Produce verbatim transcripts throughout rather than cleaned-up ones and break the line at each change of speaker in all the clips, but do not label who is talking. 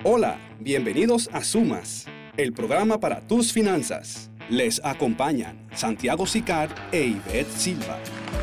Hola, bienvenidos a Sumas, el programa para tus finanzas. Les acompañan Santiago Sicard e Ivette Silva.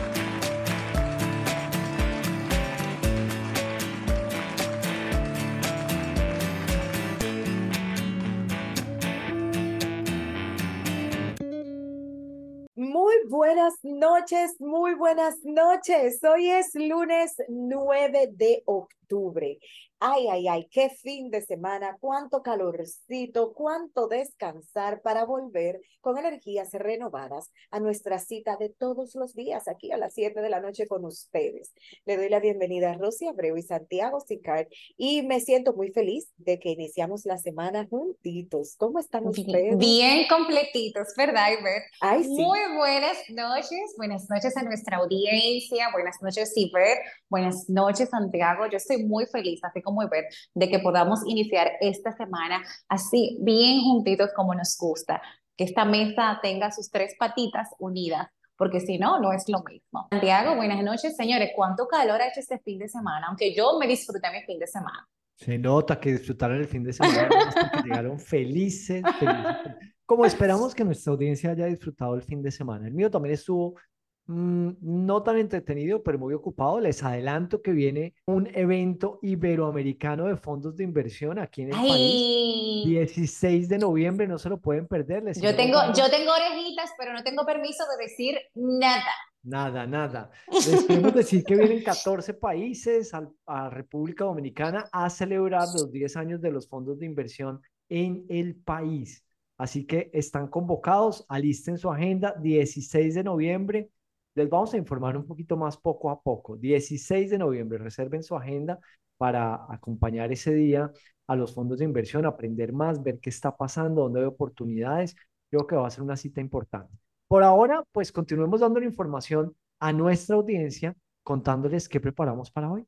Muy buenas noches, muy buenas noches. Hoy es lunes nueve de octubre. Ay, ay, ay, qué fin de semana, cuánto calorcito, cuánto descansar para volver con energías renovadas a nuestra cita de todos los días aquí a las siete de la noche con ustedes. Le doy la bienvenida a Rosy Abreu y Santiago Sicard y me siento muy feliz de que iniciamos la semana juntitos. ¿Cómo están ustedes?
Bien completitos, ¿verdad, Ivette?
Ay,
Muy
sí.
buenas noches, buenas noches a nuestra audiencia, buenas noches, Ivette, buenas noches, Santiago. Yo estoy muy feliz, así como Ivette, de que podamos iniciar esta semana así, bien juntitos como nos gusta, que esta mesa tenga sus tres patitas unidas, porque si no, no es lo mismo. Santiago, buenas noches, señores. ¿Cuánto calor ha hecho este fin de semana? Aunque yo me disfruté mi fin de semana.
Se nota que disfrutaron el fin de semana, además porque llegaron felices, felices. Como esperamos que nuestra audiencia haya disfrutado el fin de semana. El mío también estuvo mm, no tan entretenido, pero muy ocupado. Les adelanto que viene un evento iberoamericano de fondos de inversión aquí en el país.
Ay,
dieciséis de noviembre, no se lo pueden perder. Les
yo
iremos
tengo,
dando
yo tengo orejitas, pero no tengo permiso de decir nada.
nada, nada. Les queremos decir que vienen catorce países al- a República Dominicana a celebrar los diez años de los fondos de inversión en el país. Así que están convocados, alisten su agenda, dieciséis de noviembre. Les vamos a informar un poquito más poco a poco. dieciséis de noviembre, reserven su agenda para acompañar ese día a los fondos de inversión, aprender más, ver qué está pasando, dónde hay oportunidades. Creo que va a ser una cita importante. Por ahora, pues continuemos dando la información a nuestra audiencia, contándoles qué preparamos para hoy.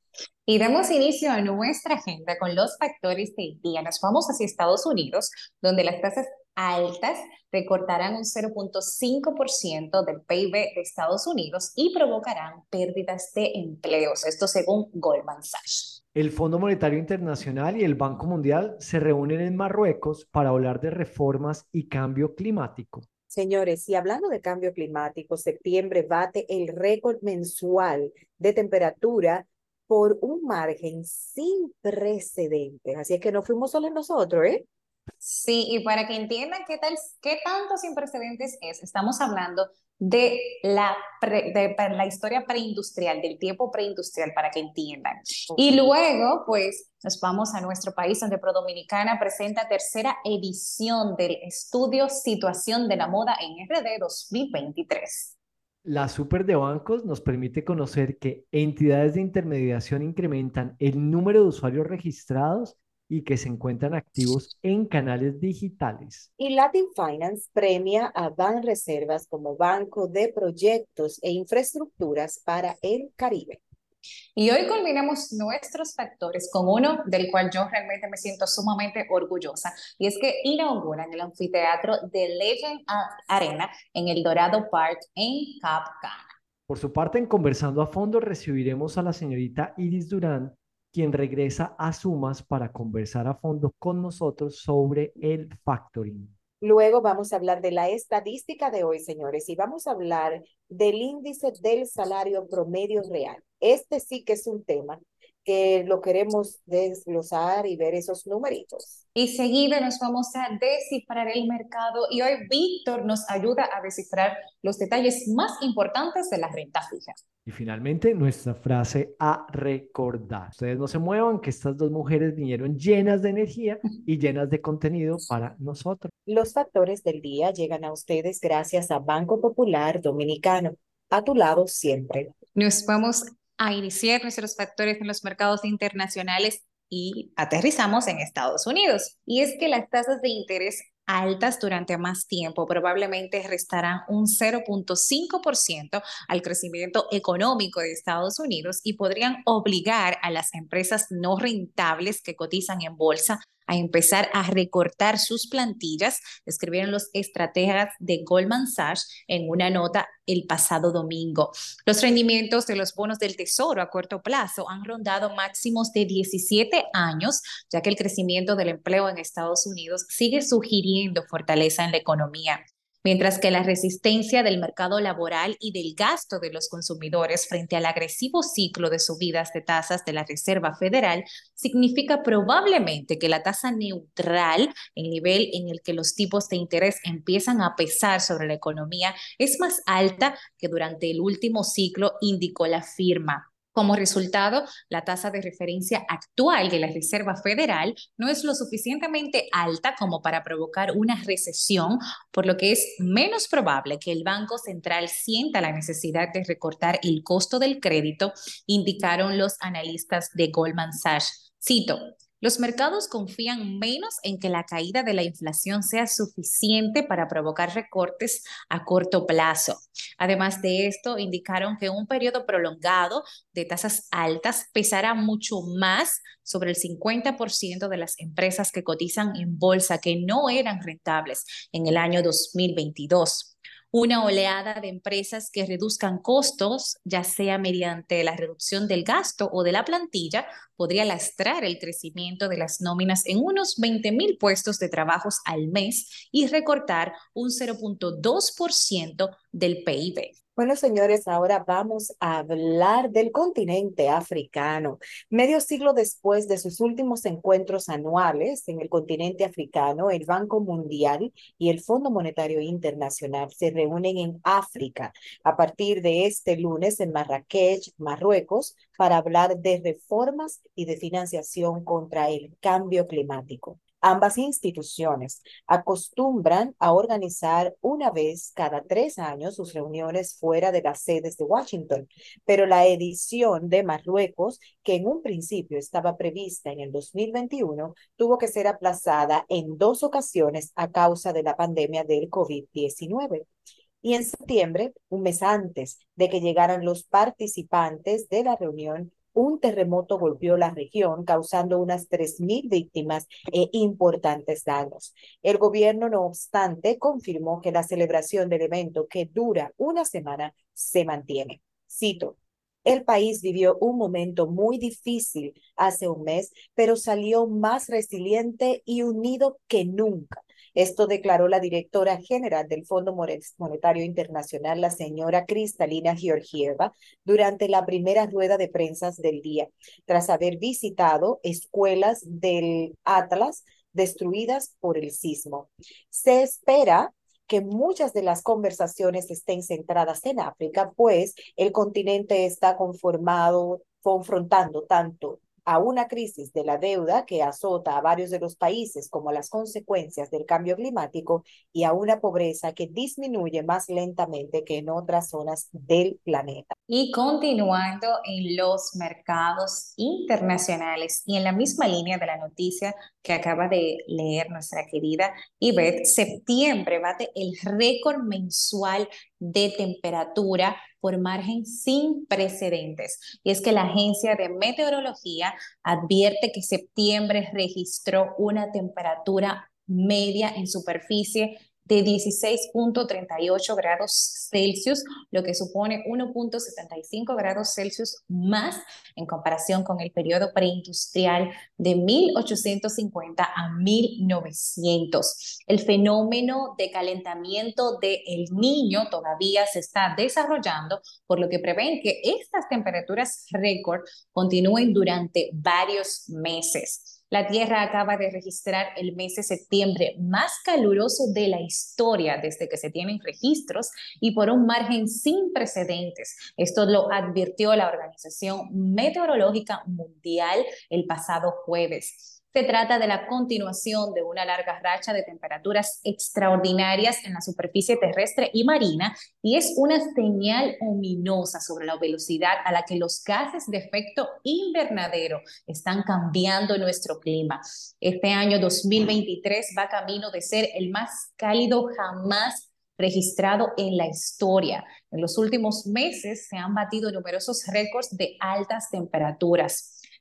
Y damos inicio a nuestra agenda con los factores del día. Nos vamos hacia Estados Unidos, donde las tasas altas recortarán un cero punto cinco por ciento del P I B de Estados Unidos y provocarán pérdidas de empleos. Esto según Goldman Sachs.
El Fondo Monetario Internacional y el Banco Mundial se reúnen en Marruecos para hablar de reformas y cambio climático.
Señores, y hablando de cambio climático, septiembre bate el récord mensual de temperatura por un margen sin precedentes. Así es que no fuimos solo nosotros, ¿eh?
Sí, y para que entiendan qué tal, qué tanto sin precedentes es, estamos hablando de la, pre, de, de la historia preindustrial, del tiempo preindustrial, para que entiendan.
Ok.
Y luego, pues, nos vamos a nuestro país, donde ProDominicana presenta tercera edición del estudio Situación de la Moda en R D dos mil veintitrés.
La super de bancos nos permite conocer que entidades de intermediación incrementan el número de usuarios registrados y que se encuentran activos en canales digitales.
Y Latin Finance premia a Banreservas como banco de proyectos e infraestructuras para el Caribe.
Y hoy culminamos nuestros factores con uno del cual yo realmente me siento sumamente orgullosa, y es que inauguran el anfiteatro de Legend Arena en el Dorado Park en Cap Cana.
Por su parte, en Conversando a Fondo recibiremos a la señorita Iris Durán, quien regresa a Sumas para conversar a fondo con nosotros sobre el factoring.
Luego vamos a hablar de la estadística de hoy, señores, y vamos a hablar del índice del salario promedio real. Este sí que es un tema que lo queremos desglosar y ver esos numeritos.
Y seguido nos vamos a descifrar el mercado, y hoy Víctor nos ayuda a descifrar los detalles más importantes de la renta fija.
Y finalmente, nuestra frase a recordar. Ustedes no se muevan, que estas dos mujeres vinieron llenas de energía y llenas de contenido para nosotros.
Los factores del día llegan a ustedes gracias a Banco Popular Dominicano. A tu lado siempre.
Nos vamos a iniciar nuestros factores en los mercados internacionales y aterrizamos en Estados Unidos. Y es que las tasas de interés altas durante más tiempo probablemente restarán un cero punto cinco por ciento al crecimiento económico de Estados Unidos y podrían obligar a las empresas no rentables que cotizan en bolsa a empezar a recortar sus plantillas, escribieron los estrategas de Goldman Sachs en una nota el pasado domingo. Los rendimientos de los bonos del Tesoro a corto plazo han rondado máximos de diecisiete años, ya que el crecimiento del empleo en Estados Unidos sigue sugiriendo fortaleza en la economía, mientras que la resistencia del mercado laboral y del gasto de los consumidores frente al agresivo ciclo de subidas de tasas de la Reserva Federal significa probablemente que la tasa neutral, el nivel en el que los tipos de interés empiezan a pesar sobre la economía, es más alta que durante el último ciclo, indicó la firma. Como resultado, la tasa de referencia actual de la Reserva Federal no es lo suficientemente alta como para provocar una recesión, por lo que es menos probable que el Banco Central sienta la necesidad de recortar el costo del crédito, indicaron los analistas de Goldman Sachs. Cito: los mercados confían menos en que la caída de la inflación sea suficiente para provocar recortes a corto plazo. Además de esto, indicaron que un periodo prolongado de tasas altas pesará mucho más sobre el cincuenta por ciento de las empresas que cotizan en bolsa que no eran rentables en el año dos mil veintidós. Una oleada de empresas que reduzcan costos, ya sea mediante la reducción del gasto o de la plantilla, podría lastrar el crecimiento de las nóminas en unos veinte mil puestos de trabajos al mes y recortar un cero punto dos por ciento del P I B.
Bueno, señores, ahora vamos a hablar del continente africano. Medio siglo después de sus últimos encuentros anuales en el continente africano, el Banco Mundial y el Fondo Monetario Internacional se reúnen en África a partir de este lunes en Marrakech, Marruecos, para hablar de reformas y de financiación contra el cambio climático. Ambas instituciones acostumbran a organizar una vez cada tres años sus reuniones fuera de las sedes de Washington, pero la edición de Marruecos, que en un principio estaba prevista en el dos mil veintiuno, tuvo que ser aplazada en dos ocasiones a causa de la pandemia del COVID diecinueve. Y en septiembre, un mes antes de que llegaran los participantes de la reunión, un terremoto golpeó la región, causando unas tres mil víctimas e importantes daños. El gobierno, no obstante, confirmó que la celebración del evento, que dura una semana, se mantiene. Cito: el país vivió un momento muy difícil hace un mes, pero salió más resiliente y unido que nunca. Esto declaró la directora general del Fondo Monetario Internacional, la señora Kristalina Georgieva, durante la primera rueda de prensa del día, tras haber visitado escuelas del Atlas destruidas por el sismo. Se espera que muchas de las conversaciones estén centradas en África, pues el continente está conformado, confrontando tanto a una crisis de la deuda que azota a varios de los países como las consecuencias del cambio climático y a una pobreza que disminuye más lentamente que en otras zonas del planeta.
Y continuando en los mercados internacionales y en la misma línea de la noticia que acaba de leer nuestra querida Ivette, septiembre bate el récord mensual de temperatura por margen sin precedentes. Y es que la Agencia de Meteorología advierte que septiembre registró una temperatura media en superficie de dieciséis punto treinta y ocho grados Celsius, lo que supone uno punto setenta y cinco grados Celsius más en comparación con el periodo preindustrial de mil ochocientos cincuenta a mil novecientos. El fenómeno de calentamiento de El Niño todavía se está desarrollando, por lo que prevén que estas temperaturas récord continúen durante varios meses. La Tierra acaba de registrar el mes de septiembre más caluroso de la historia desde que se tienen registros y por un margen sin precedentes. Esto lo advirtió la Organización Meteorológica Mundial el pasado jueves. Se trata de la continuación de una larga racha de temperaturas extraordinarias en la superficie terrestre y marina y es una señal ominosa sobre la velocidad a la que los gases de efecto invernadero están cambiando nuestro clima. Este año dos mil veintitrés va camino de ser el más cálido jamás registrado en la historia. En los últimos meses se han batido numerosos récords de altas temperaturas.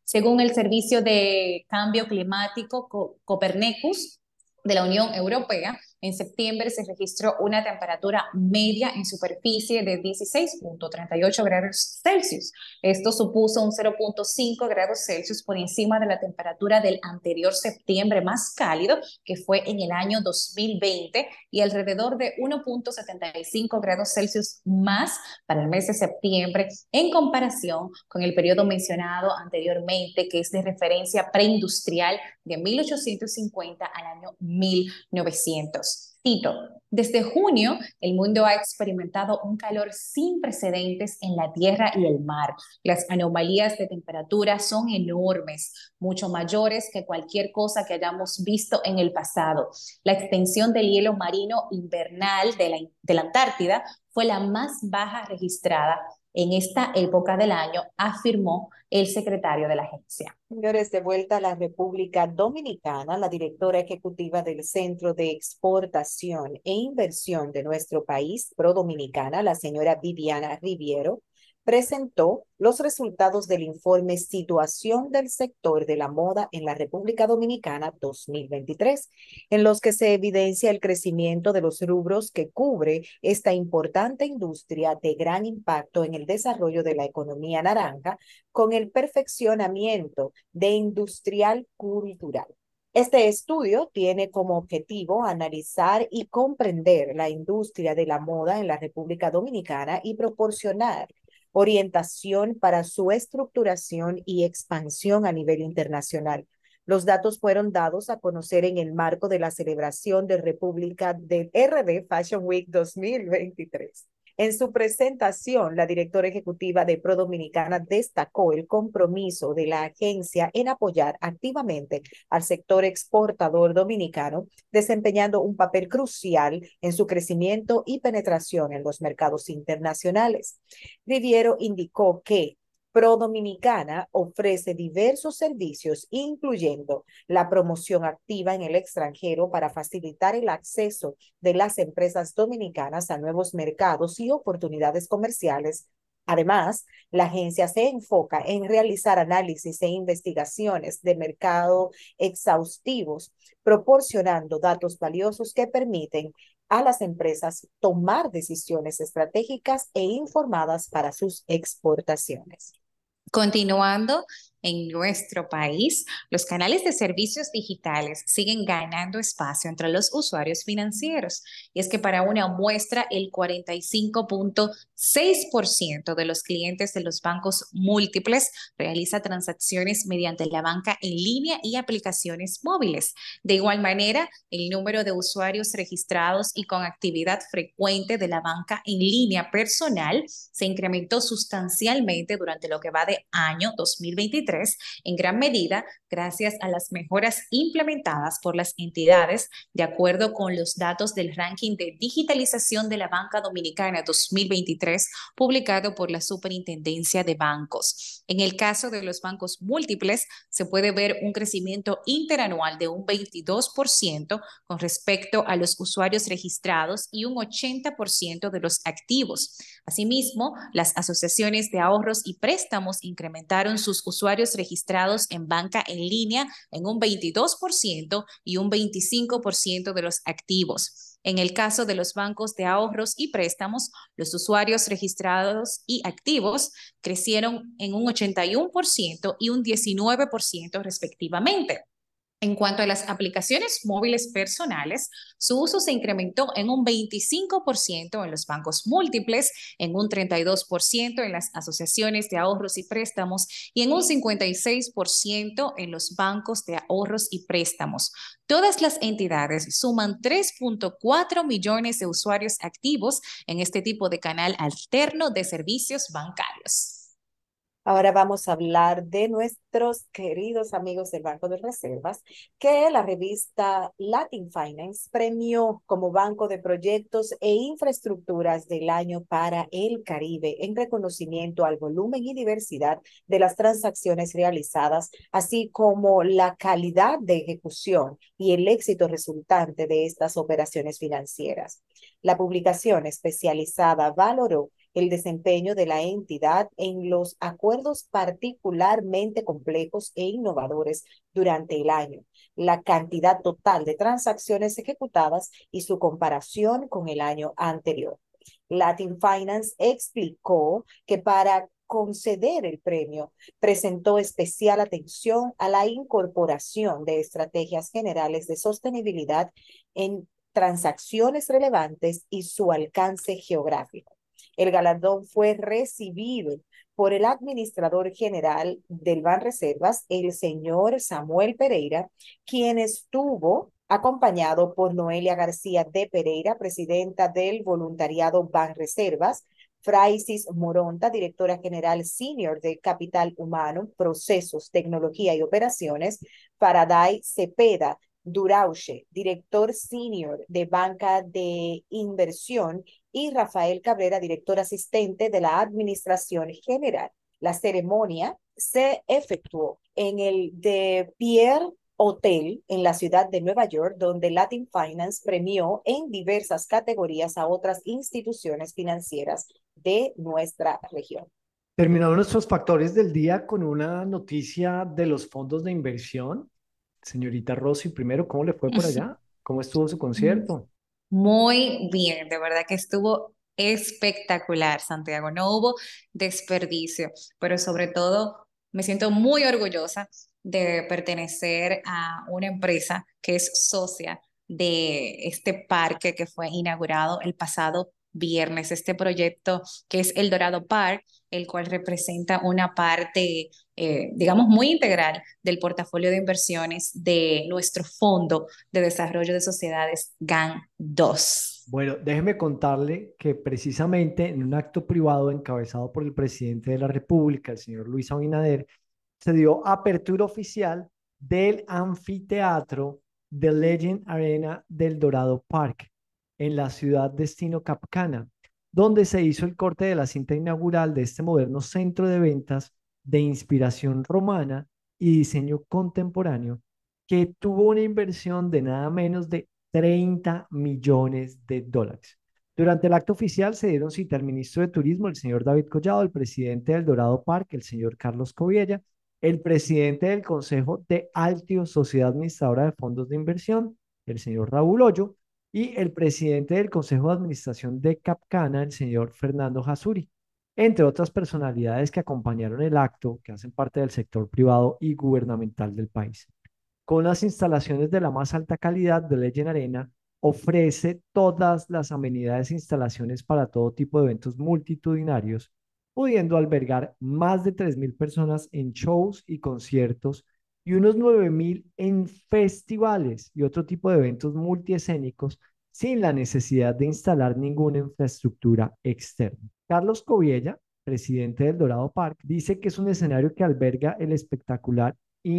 Según el Servicio de Cambio Climático Co- Copernicus de la Unión Europea, en septiembre se registró una temperatura media en superficie de dieciséis punto treinta y ocho grados Celsius. Esto supuso un cero punto cinco grados Celsius por encima de la temperatura del anterior septiembre más cálido, que fue en el año dos mil veinte, y alrededor de uno punto setenta y cinco grados Celsius más para el mes de septiembre, en comparación con el periodo mencionado anteriormente, que es de referencia preindustrial de mil ochocientos cincuenta al año mil novecientos. Cito, desde junio, el mundo ha experimentado un calor sin precedentes en la tierra y el mar. Las anomalías de temperatura son enormes, mucho mayores que cualquier cosa que hayamos visto en el pasado. La extensión del hielo marino invernal de la, de la Antártida fue la más baja registrada en esta época del año, afirmó el secretario de la agencia.
Señores, de vuelta a la República Dominicana, la directora ejecutiva del Centro de Exportación e Inversión de nuestro país, Pro Dominicana, la señora Viviana Riviero, presentó los resultados del informe Situación del sector de la moda en la República Dominicana dos mil veintitrés, en los que se evidencia el crecimiento de los rubros que cubre esta importante industria de gran impacto en el desarrollo de la economía naranja, con el perfeccionamiento de industrial cultural. Este estudio tiene como objetivo analizar y comprender la industria de la moda en la República Dominicana y proporcionar orientación para su estructuración y expansión a nivel internacional. Los datos fueron dados a conocer en el marco de la celebración de República del R D Fashion Week dos mil veintitrés. En su presentación, la directora ejecutiva de Pro Dominicana destacó el compromiso de la agencia en apoyar activamente al sector exportador dominicano, desempeñando un papel crucial en su crecimiento y penetración en los mercados internacionales. Riviero indicó que Pro Dominicana ofrece diversos servicios, incluyendo la promoción activa en el extranjero para facilitar el acceso de las empresas dominicanas a nuevos mercados y oportunidades comerciales. Además, la agencia se enfoca en realizar análisis e investigaciones de mercado exhaustivos, proporcionando datos valiosos que permiten a las empresas tomar decisiones estratégicas e informadas para sus exportaciones.
Continuando, en nuestro país, los canales de servicios digitales siguen ganando espacio entre los usuarios financieros. Y es que para una muestra, el cuarenta y cinco punto seis por ciento de los clientes de los bancos múltiples realiza transacciones mediante la banca en línea y aplicaciones móviles. De igual manera, el número de usuarios registrados y con actividad frecuente de la banca en línea personal se incrementó sustancialmente durante lo que va de año dos mil veintitrés, en gran medida gracias a las mejoras implementadas por las entidades, de acuerdo con los datos del ranking de digitalización de la banca dominicana dos mil veintitrés, publicado por la Superintendencia de Bancos. En el caso de los bancos múltiples, se puede ver un crecimiento interanual de un veintidós por ciento con respecto a los usuarios registrados y un ochenta por ciento de los activos. Asimismo, las asociaciones de ahorros y préstamos incrementaron sus usuarios registrados en banca en línea en un veintidós por ciento y un veinticinco por ciento de los activos. En el caso de los bancos de ahorros y préstamos, los usuarios registrados y activos crecieron en un ochenta y uno por ciento y un diecinueve por ciento respectivamente. En cuanto a las aplicaciones móviles personales, su uso se incrementó en un veinticinco por ciento en los bancos múltiples, en un treinta y dos por ciento en las asociaciones de ahorros y préstamos y en un cincuenta y seis por ciento en los bancos de ahorros y préstamos. Todas las entidades suman tres punto cuatro millones de usuarios activos en este tipo de canal alterno de servicios bancarios.
Ahora vamos a hablar de nuestros queridos amigos del Banco de Reservas, que la revista Latin Finance premió como Banco de Proyectos e Infraestructuras del Año para el Caribe, en reconocimiento al volumen y diversidad de las transacciones realizadas, así como la calidad de ejecución y el éxito resultante de estas operaciones financieras. La publicación especializada valoró el desempeño de la entidad en los acuerdos particularmente complejos e innovadores durante el año, la cantidad total de transacciones ejecutadas y su comparación con el año anterior. Latin Finance explicó que para conceder el premio, presentó especial atención a la incorporación de estrategias generales de sostenibilidad en transacciones relevantes y su alcance geográfico. El galardón fue recibido por el administrador general del Banreservas, el señor Samuel Pereira, quien estuvo acompañado por Noelia García de Pereira, presidenta del voluntariado Banreservas, Fraisis Moronta, directora general senior de Capital Humano, Procesos, Tecnología y Operaciones, Faraday Cepeda Durauche, director senior de Banca de Inversión, y Rafael Cabrera, director asistente de la Administración General. La ceremonia se efectuó en el de Pierre Hotel en la ciudad de Nueva York, donde Latin Finance premió en diversas categorías a otras instituciones financieras de nuestra región.
Terminaron nuestros factores del día con una noticia de los fondos de inversión. Señorita Rossi, primero, ¿cómo le fue por allá? ¿Cómo estuvo su concierto?
Muy bien, de verdad que estuvo espectacular, Santiago. No hubo desperdicio, pero sobre todo me siento muy orgullosa de pertenecer a una empresa que es socia de este parque que fue inaugurado el pasado viernes, este proyecto que es El Dorado Park, el cual representa una parte, eh, digamos, muy integral del portafolio de inversiones de nuestro fondo de desarrollo de sociedades GAN dos.
Bueno, déjeme contarle que precisamente en un acto privado encabezado por el presidente de la República, el señor Luis Abinader, se dio apertura oficial del anfiteatro The Legend Arena del Dorado Park en la ciudad destino Capcana, donde se hizo el corte de la cinta inaugural de este moderno centro de ventas de inspiración romana y diseño contemporáneo, que tuvo una inversión de nada menos de treinta millones de dólares. Durante el acto oficial se dieron cita al ministro de Turismo, el señor David Collado, el presidente del Dorado Park, el señor Carlos Coviella, el presidente del Consejo de Altio, Sociedad Administradora de Fondos de Inversión, el señor Raúl Hoyo, y el presidente del Consejo de Administración de Capcana, el señor Fernando Jasuri, entre otras personalidades que acompañaron el acto, que hacen parte del sector privado y gubernamental del país. Con las instalaciones de la más alta calidad de Legend Arena, ofrece todas las amenidades e instalaciones para todo tipo de eventos multitudinarios, pudiendo albergar más de tres mil personas en shows y conciertos y unos nueve mil en festivales y otro tipo de eventos multiescénicos sin la necesidad de instalar ninguna infraestructura externa. Carlos Coviella, presidente del Dorado Park, dice que es un escenario que alberga el espectacular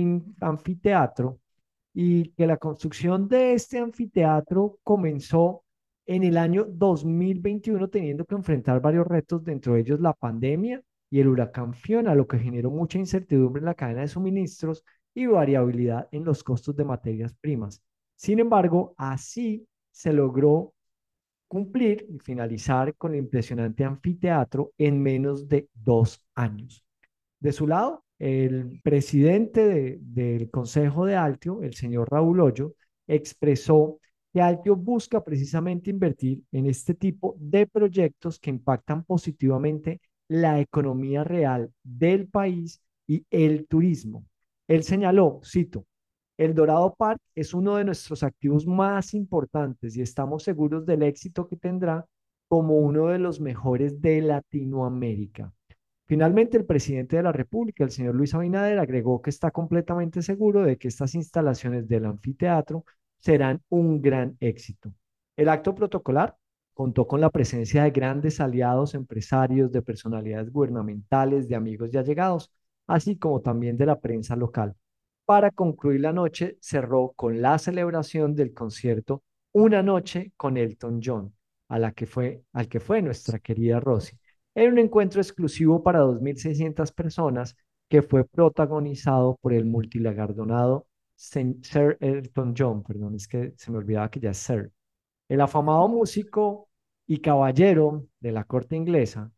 anfiteatro y que la construcción de este anfiteatro comenzó en el año dos mil veintiuno teniendo que enfrentar varios retos, dentro de ellos la pandemia y el huracán Fiona, lo que generó mucha incertidumbre en la cadena de suministros y variabilidad en los costos de materias primas. Sin embargo, así se logró cumplir y finalizar con el impresionante anfiteatro en menos de dos años. De su lado, el presidente de, del Consejo de Altio, el señor Raúl Hoyo, expresó que Altio busca precisamente invertir en este tipo de proyectos que impactan positivamente la economía real del país y el turismo. Él señaló, cito, el Dorado Park es uno de nuestros activos más importantes y estamos seguros del éxito que tendrá como uno de los mejores de Latinoamérica. Finalmente, el presidente de la República, el señor Luis Abinader, agregó que está completamente seguro de que estas instalaciones del anfiteatro serán un gran éxito. El acto protocolar contó con la presencia de grandes aliados, empresarios, de personalidades gubernamentales, de amigos y allegados, así como también de la prensa local. Para concluir la noche, cerró con la celebración del concierto Una Noche con Elton John, a la que fue, al que fue nuestra querida Rosy. Era un encuentro exclusivo para dos mil seiscientas personas que fue protagonizado por el multigalardonado Sir Elton John, perdón, es que se me olvidaba que ya es Sir, el afamado músico y caballero de la corte inglesa,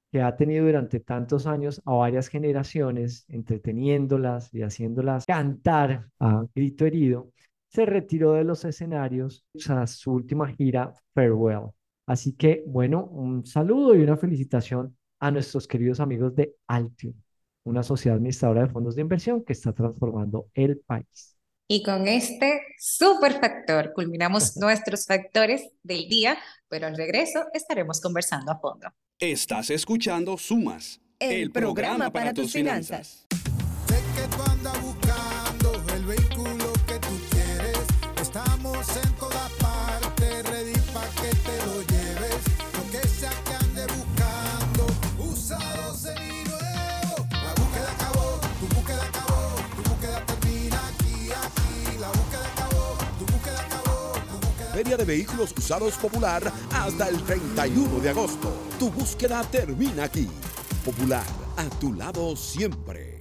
que ha tenido durante tantos años a varias generaciones, entreteniéndolas y haciéndolas cantar a grito herido, se retiró de los escenarios tras su última gira Farewell. Así que, bueno, un saludo y una felicitación a nuestros queridos amigos de Altium, una sociedad administradora de fondos de inversión que está transformando el país.
Y con este super factor culminamos nuestros factores del día, pero al regreso estaremos conversando a fondo.
Estás escuchando Sumas,
el,
el
programa,
programa
para,
para
tus
tus
finanzas.
finanzas.
Sé que tú andas buscando el vehículo que tú quieres. Estamos en todas partes, ready pa' que te lo lleves. Lo que sea que ande buscando, usado seminuevo. La búsqueda acabó, tu búsqueda acabó, tu búsqueda termina aquí, aquí. La búsqueda acabó, tu búsqueda acabó, tu búsqueda...
Feria de Vehículos Usados Popular hasta el treinta y uno de agosto. Tu búsqueda termina aquí. Popular, a tu lado siempre.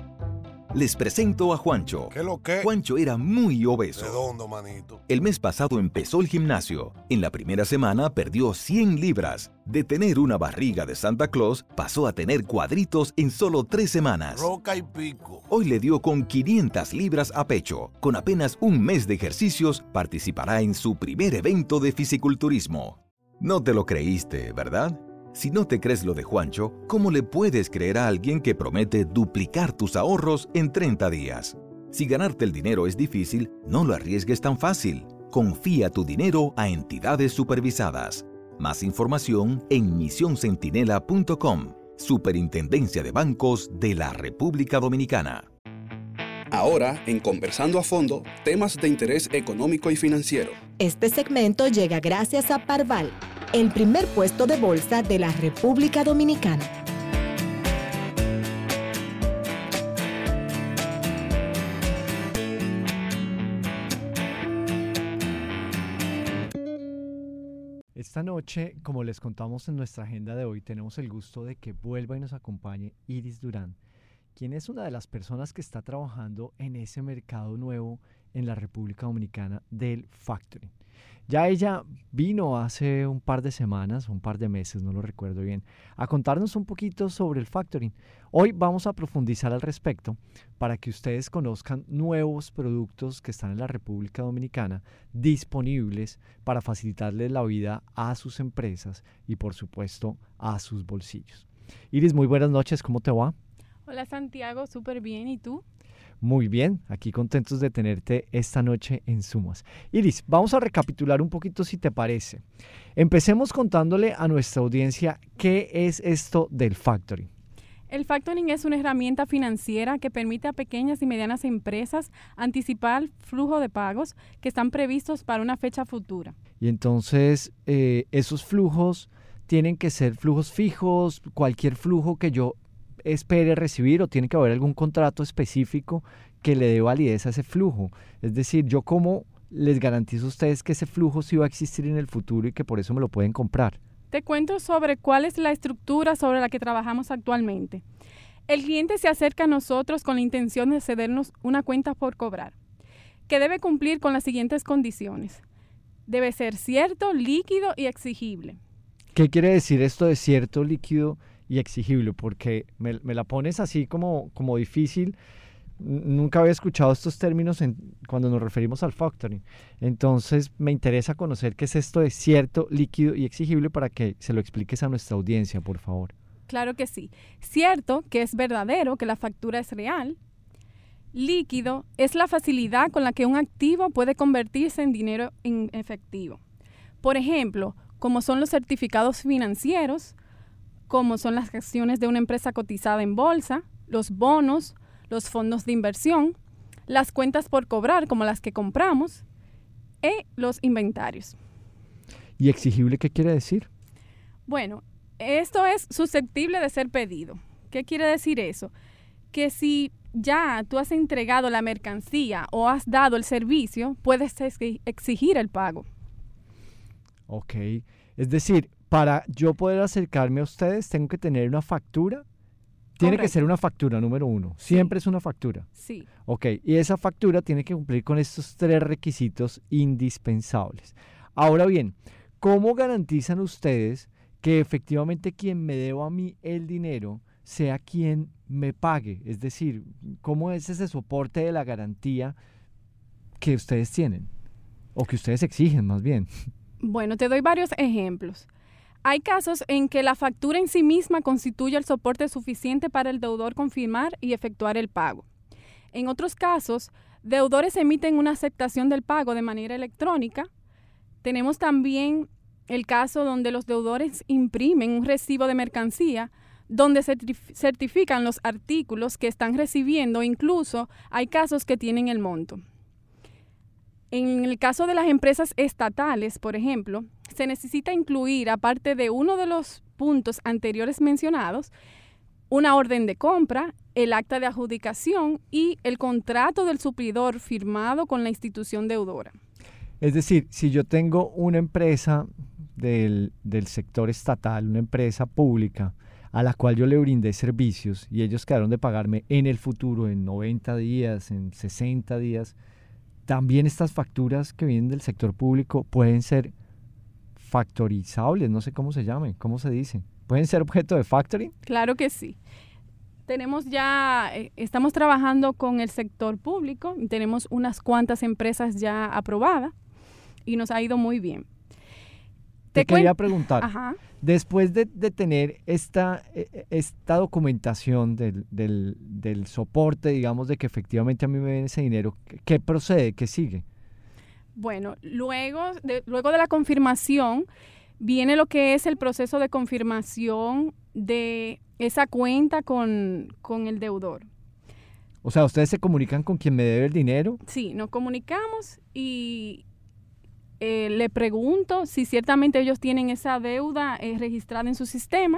Les presento a Juancho.
¿Qué lo que?
Juancho era muy obeso.
Redondo, manito.
El mes pasado empezó el gimnasio. En la primera semana perdió cien libras. De tener una barriga de Santa Claus, pasó a tener cuadritos en solo tres semanas.
Roca y pico.
Hoy le dio con quinientas libras a pecho. Con apenas un mes de ejercicios, participará en su primer evento de fisiculturismo. No te lo creíste, ¿verdad? Si no te crees lo de Juancho, ¿cómo le puedes creer a alguien que promete duplicar tus ahorros en treinta días? Si ganarte el dinero es difícil, no lo arriesgues tan fácil. Confía tu dinero a entidades supervisadas. Más información en misión centinela punto com, Superintendencia de Bancos de la República Dominicana.
Ahora, en Conversando a Fondo, temas de interés económico y financiero.
Este segmento llega gracias a Parval, el primer puesto de bolsa de la República Dominicana.
Esta noche, como les contamos en nuestra agenda de hoy, tenemos el gusto de que vuelva y nos acompañe Iris Durán, quien es una de las personas que está trabajando en ese mercado nuevo en la República Dominicana del factoring. Ya ella vino hace un par de semanas, un par de meses, no lo recuerdo bien, a contarnos un poquito sobre el factoring. Hoy vamos a profundizar al respecto para que ustedes conozcan nuevos productos que están en la República Dominicana disponibles para facilitarles la vida a sus empresas y, por supuesto, a sus bolsillos. Iris, muy buenas noches, ¿cómo te va?
Hola Santiago, súper bien, ¿y tú?
Muy bien, aquí contentos de tenerte esta noche en Sumas. Iris, vamos a recapitular un poquito si te parece. Empecemos contándole a nuestra audiencia qué es esto del factoring.
El factoring es una herramienta financiera que permite a pequeñas y medianas empresas anticipar flujo de pagos que están previstos para una fecha futura.
Y entonces eh, esos flujos tienen que ser flujos fijos, cualquier flujo que yo espere recibir, o tiene que haber algún contrato específico que le dé validez a ese flujo. Es decir, yo cómo les garantizo a ustedes que ese flujo sí va a existir en el futuro y que por eso me lo pueden comprar.
Te cuento sobre cuál es la estructura sobre la que trabajamos actualmente. El cliente se acerca a nosotros con la intención de cedernos una cuenta por cobrar, que debe cumplir con las siguientes condiciones. Debe ser cierto, líquido y exigible.
¿Qué quiere decir esto de cierto, líquido y exigible? Porque me, me la pones así como, como difícil. Nunca había escuchado estos términos en, cuando nos referimos al factoring. Entonces me interesa conocer qué es esto de cierto, líquido y exigible para que se lo expliques a nuestra audiencia, por favor.
Claro que sí. Cierto, que es verdadero, que la factura es real. Líquido es la facilidad con la que un activo puede convertirse en dinero en efectivo. Por ejemplo, como son los certificados financieros, como son las acciones de una empresa cotizada en bolsa, los bonos, los fondos de inversión, las cuentas por cobrar como las que compramos y los inventarios.
¿Y exigible qué quiere decir?
Bueno, esto es susceptible de ser pedido. ¿Qué quiere decir eso? Que si ya tú has entregado la mercancía o has dado el servicio, puedes exigir el pago.
Ok, es decir, para yo poder acercarme a ustedes, ¿tengo que tener una factura? Tiene
Correcto.
que ser una factura, número uno. Siempre sí. Es una factura.
Sí.
Ok, y esa factura tiene que cumplir con estos tres requisitos indispensables. Ahora bien, ¿cómo garantizan ustedes que efectivamente quien me deba a mí el dinero sea quien me pague? Es decir, ¿cómo es ese soporte de la garantía que ustedes tienen? O que ustedes exigen, más bien.
Bueno, te doy varios ejemplos. Hay casos en que la factura en sí misma constituye el soporte suficiente para el deudor confirmar y efectuar el pago. En otros casos, deudores emiten una aceptación del pago de manera electrónica. Tenemos también el caso donde los deudores imprimen un recibo de mercancía donde certif- certifican los artículos que están recibiendo. Incluso hay casos que tienen el monto. En el caso de las empresas estatales, por ejemplo, se necesita incluir, aparte de uno de los puntos anteriores mencionados, una orden de compra, el acta de adjudicación y el contrato del suplidor firmado con la institución deudora.
Es decir, si yo tengo una empresa del, del sector estatal, una empresa pública, a la cual yo le brindé servicios y ellos quedaron de pagarme en el futuro, en noventa días, en sesenta días, también estas facturas que vienen del sector público pueden ser factorizables, no sé cómo se llamen, cómo se dice. ¿Pueden ser objeto de factoring?
Claro que sí. Tenemos ya, eh, estamos trabajando con el sector público y tenemos unas cuantas empresas ya aprobadas y nos ha ido muy bien.
Te,
Te
quería
cuen-
preguntar,
Ajá.
después de, de tener esta, eh, esta documentación del, del, del soporte, digamos, de que efectivamente a mí me viene ese dinero, ¿qué, qué procede? ¿Qué sigue?
Bueno, luego de, luego de la confirmación viene lo que es el proceso de confirmación de esa cuenta con, con el deudor.
O sea, ¿ustedes se comunican con quien me debe el dinero?
Sí, nos comunicamos y eh, le pregunto si ciertamente ellos tienen esa deuda eh, registrada en su sistema,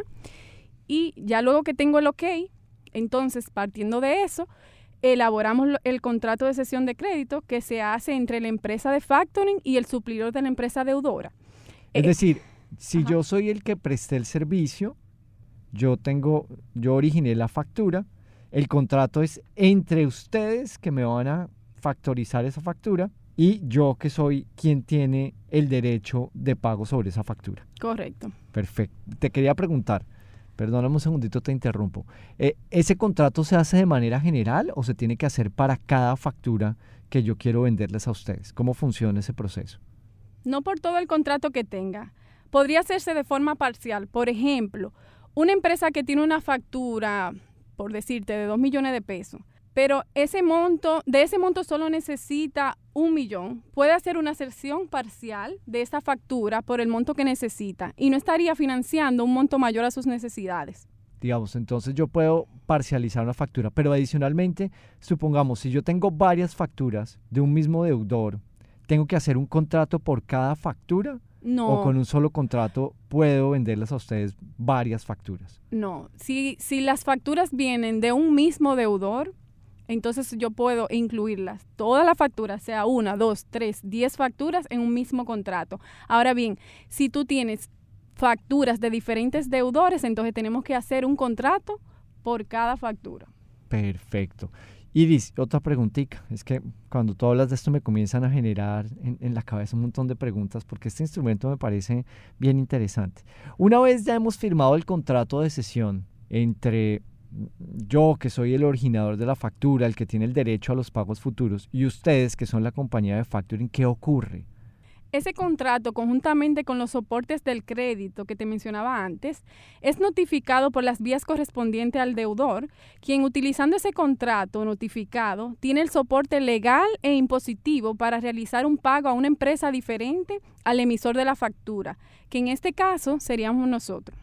y ya luego que tengo el ok, entonces partiendo de eso, elaboramos lo- el contrato de cesión de crédito que se hace entre la empresa de factoring y el suplidor de la empresa deudora.
Es
Eh,
decir, si
ajá.
yo soy el que presté el servicio, yo tengo, yo originé la factura, el contrato es entre ustedes que me van a factorizar esa factura y yo que soy quien tiene el derecho de pago sobre esa factura.
Correcto.
Perfecto. Te quería preguntar, perdóname un segundito, te interrumpo. Eh, ¿Ese contrato se hace de manera general o se tiene que hacer para cada factura que yo quiero venderles a ustedes? ¿Cómo funciona ese proceso?
No por todo el contrato que tenga. Podría hacerse de forma parcial. Por ejemplo, una empresa que tiene una factura, por decirte, de dos millones de pesos, pero ese monto, de ese monto solo necesita un millón, puede hacer una cesión parcial de esa factura por el monto que necesita y no estaría financiando un monto mayor a sus necesidades.
Digamos, entonces yo puedo parcializar una factura, pero adicionalmente, supongamos, si yo tengo varias facturas de un mismo deudor, ¿tengo que hacer un contrato por cada factura?
No.
¿O con un solo contrato puedo venderles a ustedes varias facturas?
No, si, si las facturas vienen de un mismo deudor, entonces yo puedo incluirlas, todas las facturas, sea una, dos, tres, diez facturas en un mismo contrato. Ahora bien, si tú tienes facturas de diferentes deudores, entonces tenemos que hacer un contrato por cada factura.
Perfecto. Iris, otra preguntita. Es que cuando tú hablas de esto me comienzan a generar en, en la cabeza un montón de preguntas porque este instrumento me parece bien interesante. Una vez ya hemos firmado el contrato de cesión entre yo, que soy el originador de la factura, el que tiene el derecho a los pagos futuros, y ustedes, que son la compañía de factoring, ¿qué ocurre?
Ese contrato, conjuntamente con los soportes del crédito que te mencionaba antes, es notificado por las vías correspondientes al deudor, quien, utilizando ese contrato notificado, tiene el soporte legal e impositivo para realizar un pago a una empresa diferente al emisor de la factura, que en este caso seríamos nosotros.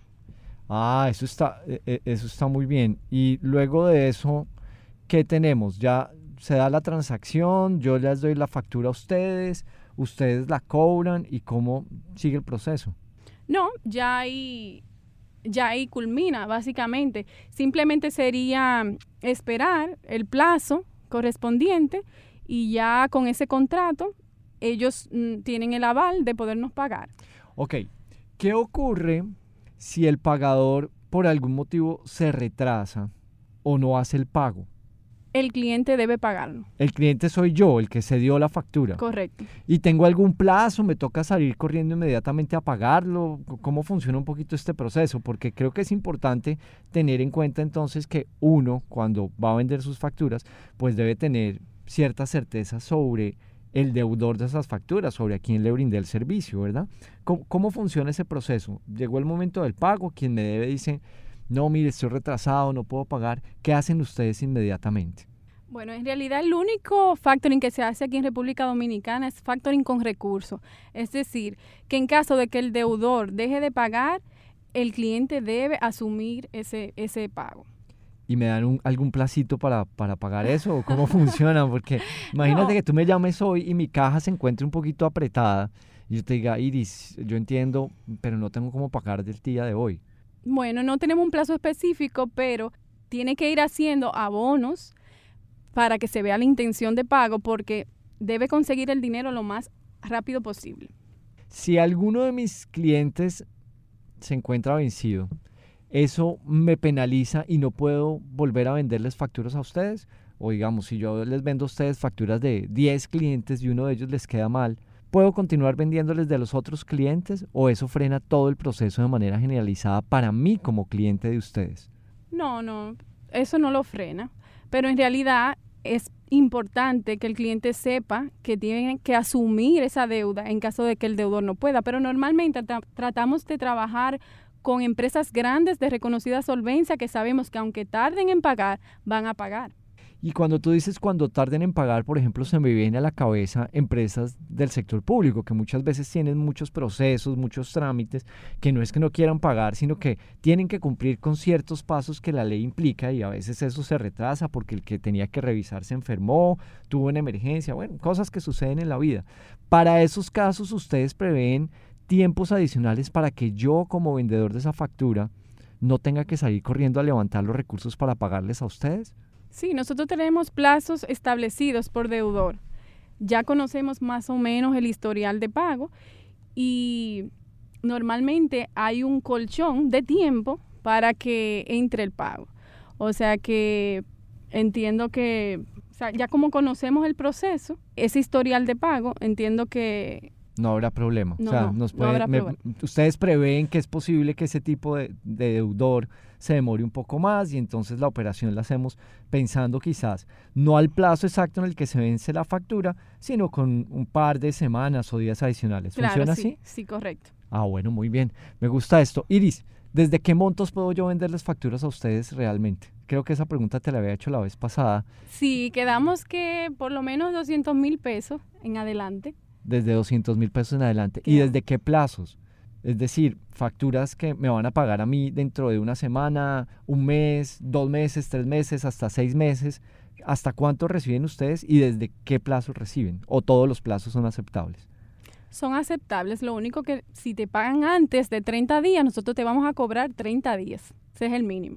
Ah, eso está, eh, eso está muy bien. Y luego de eso, ¿qué tenemos? Ya se da la transacción, yo les doy la factura a ustedes, ustedes la cobran, ¿y cómo sigue el proceso?
No, ya ahí, ya ahí culmina, básicamente. Simplemente sería esperar el plazo correspondiente y ya con ese contrato ellos mm, tienen el aval de podernos pagar.
Ok, ¿qué ocurre si el pagador por algún motivo se retrasa o no hace el pago?
el cliente debe pagarlo.
El cliente soy yo, el que se dio la factura.
Correcto.
¿Y tengo algún plazo? ¿Me toca salir corriendo inmediatamente a pagarlo? ¿Cómo funciona un poquito este proceso? Porque creo que es importante tener en cuenta entonces que uno, cuando va a vender sus facturas, pues debe tener cierta certeza sobre el deudor de esas facturas, sobre a quién le brindé el servicio, ¿verdad? ¿Cómo, cómo funciona ese proceso? Llegó el momento del pago, quien me debe dice, no, mire, estoy retrasado, no puedo pagar. ¿Qué hacen ustedes inmediatamente?
Bueno, en realidad el único factoring que se hace aquí en República Dominicana es factoring con recursos. Es decir, que en caso de que el deudor deje de pagar, el cliente debe asumir ese, ese pago.
¿Y me dan un, algún placito para, para pagar eso? ¿O cómo funciona? Porque imagínate no. que tú me llames hoy y mi caja se encuentre un poquito apretada y yo te diga, Iris, yo entiendo, pero no tengo cómo pagar del día de hoy.
Bueno, no tenemos un plazo específico, pero tiene que ir haciendo abonos para que se vea la intención de pago, porque debe conseguir el dinero lo más rápido posible.
Si alguno de mis clientes se encuentra vencido, ¿eso me penaliza y no puedo volver a venderles facturas a ustedes? O digamos, si yo les vendo a ustedes facturas de diez clientes y uno de ellos les queda mal, ¿puedo continuar vendiéndoles de los otros clientes o eso frena todo el proceso de manera generalizada para mí como cliente de ustedes?
No, no, eso no lo frena, pero en realidad es importante que el cliente sepa que tiene que asumir esa deuda en caso de que el deudor no pueda, pero normalmente tra- tratamos de trabajar con empresas grandes de reconocida solvencia que sabemos que aunque tarden en pagar, van a pagar.
Y cuando tú dices cuando tarden en pagar, por ejemplo, se me viene a la cabeza empresas del sector público que muchas veces tienen muchos procesos, muchos trámites, que no es que no quieran pagar, sino que tienen que cumplir con ciertos pasos que la ley implica y a veces eso se retrasa porque el que tenía que revisar se enfermó, tuvo una emergencia, bueno, cosas que suceden en la vida. Para esos casos, ¿ustedes prevén tiempos adicionales para que yo como vendedor de esa factura no tenga que salir corriendo a levantar los recursos para pagarles a ustedes?
Sí, nosotros tenemos plazos establecidos por deudor. Ya conocemos más o menos el historial de pago y normalmente hay un colchón de tiempo para que entre el pago. O sea que entiendo que, o sea, ya como conocemos el proceso, ese historial de pago, entiendo que
no habrá problema.
No,
o sea,
no,
nos
no
puede,
habrá
me,
problema.
Ustedes prevén que es posible que ese tipo de, de deudor se demore un poco más y entonces la operación la hacemos pensando quizás no al plazo exacto en el que se vence la factura, sino con un par de semanas o días adicionales.
Claro,
¿Funciona
sí,
así?
Sí, correcto.
Ah, bueno, muy bien. Me gusta esto. Iris, ¿desde qué montos puedo yo venderles facturas a ustedes realmente? Creo que esa pregunta te la había hecho la vez pasada.
Sí, quedamos que por lo menos doscientos mil pesos en adelante.
Desde doscientos mil pesos en adelante.
¿Qué?
¿Y desde qué plazos? Es decir, facturas que me van a pagar a mí dentro de una semana, un mes, dos meses, tres meses, hasta seis meses. ¿Hasta cuánto reciben ustedes y desde qué plazo reciben? ¿O todos los plazos son aceptables?
Son aceptables, lo único que si te pagan antes de treinta días, nosotros te vamos a cobrar treinta días. Ese es el mínimo.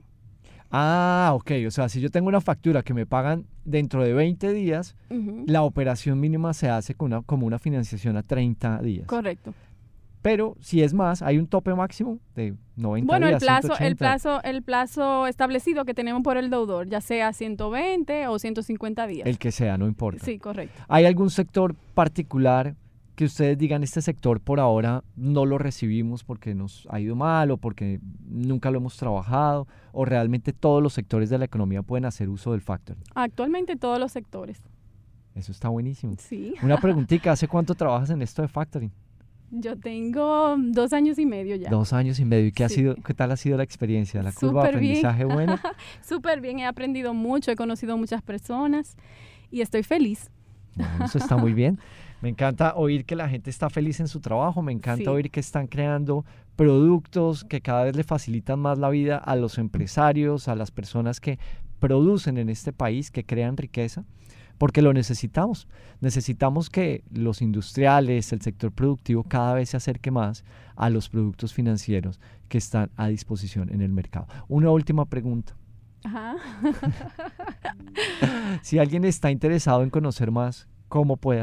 Ah, ok, o sea, si yo tengo una factura que me pagan dentro de veinte días,
Uh-huh.
la operación mínima se hace con una, como una financiación a treinta días.
Correcto.
Pero si es más, hay un tope máximo de noventa
Bueno,
días,
el plazo,
ciento ochenta.
el plazo, el plazo establecido que tenemos por el deudor, ya sea ciento veinte o ciento cincuenta días.
El que sea, no importa.
Sí, correcto.
¿Hay algún sector particular que ustedes digan este sector por ahora no lo recibimos porque nos ha ido mal o porque nunca lo hemos trabajado, o realmente todos los sectores de la economía pueden hacer uso del factoring?
Actualmente todos los sectores.
Eso está buenísimo.
Sí.
Una preguntita, ¿hace cuánto trabajas en esto de factoring?
Yo tengo dos años y medio ya.
Dos años y medio. ¿Y qué, ha
Sí.
sido, qué tal ha sido la experiencia? ¿La curva de
Súper bien.
aprendizaje buena?
Súper bien, he aprendido mucho, he conocido muchas personas y estoy feliz.
Bueno, eso está muy bien. Me encanta oír que la gente está feliz en su trabajo, me encanta
Sí.
oír que están creando productos que cada vez le facilitan más la vida a los empresarios, a las personas que producen en este país, que crean riqueza, porque lo necesitamos. Necesitamos que los industriales, el sector productivo cada vez se acerque más a los productos financieros que están a disposición en el mercado. Una última pregunta.
Ajá.
Si alguien está interesado en conocer más, ¿cómo puede hacer?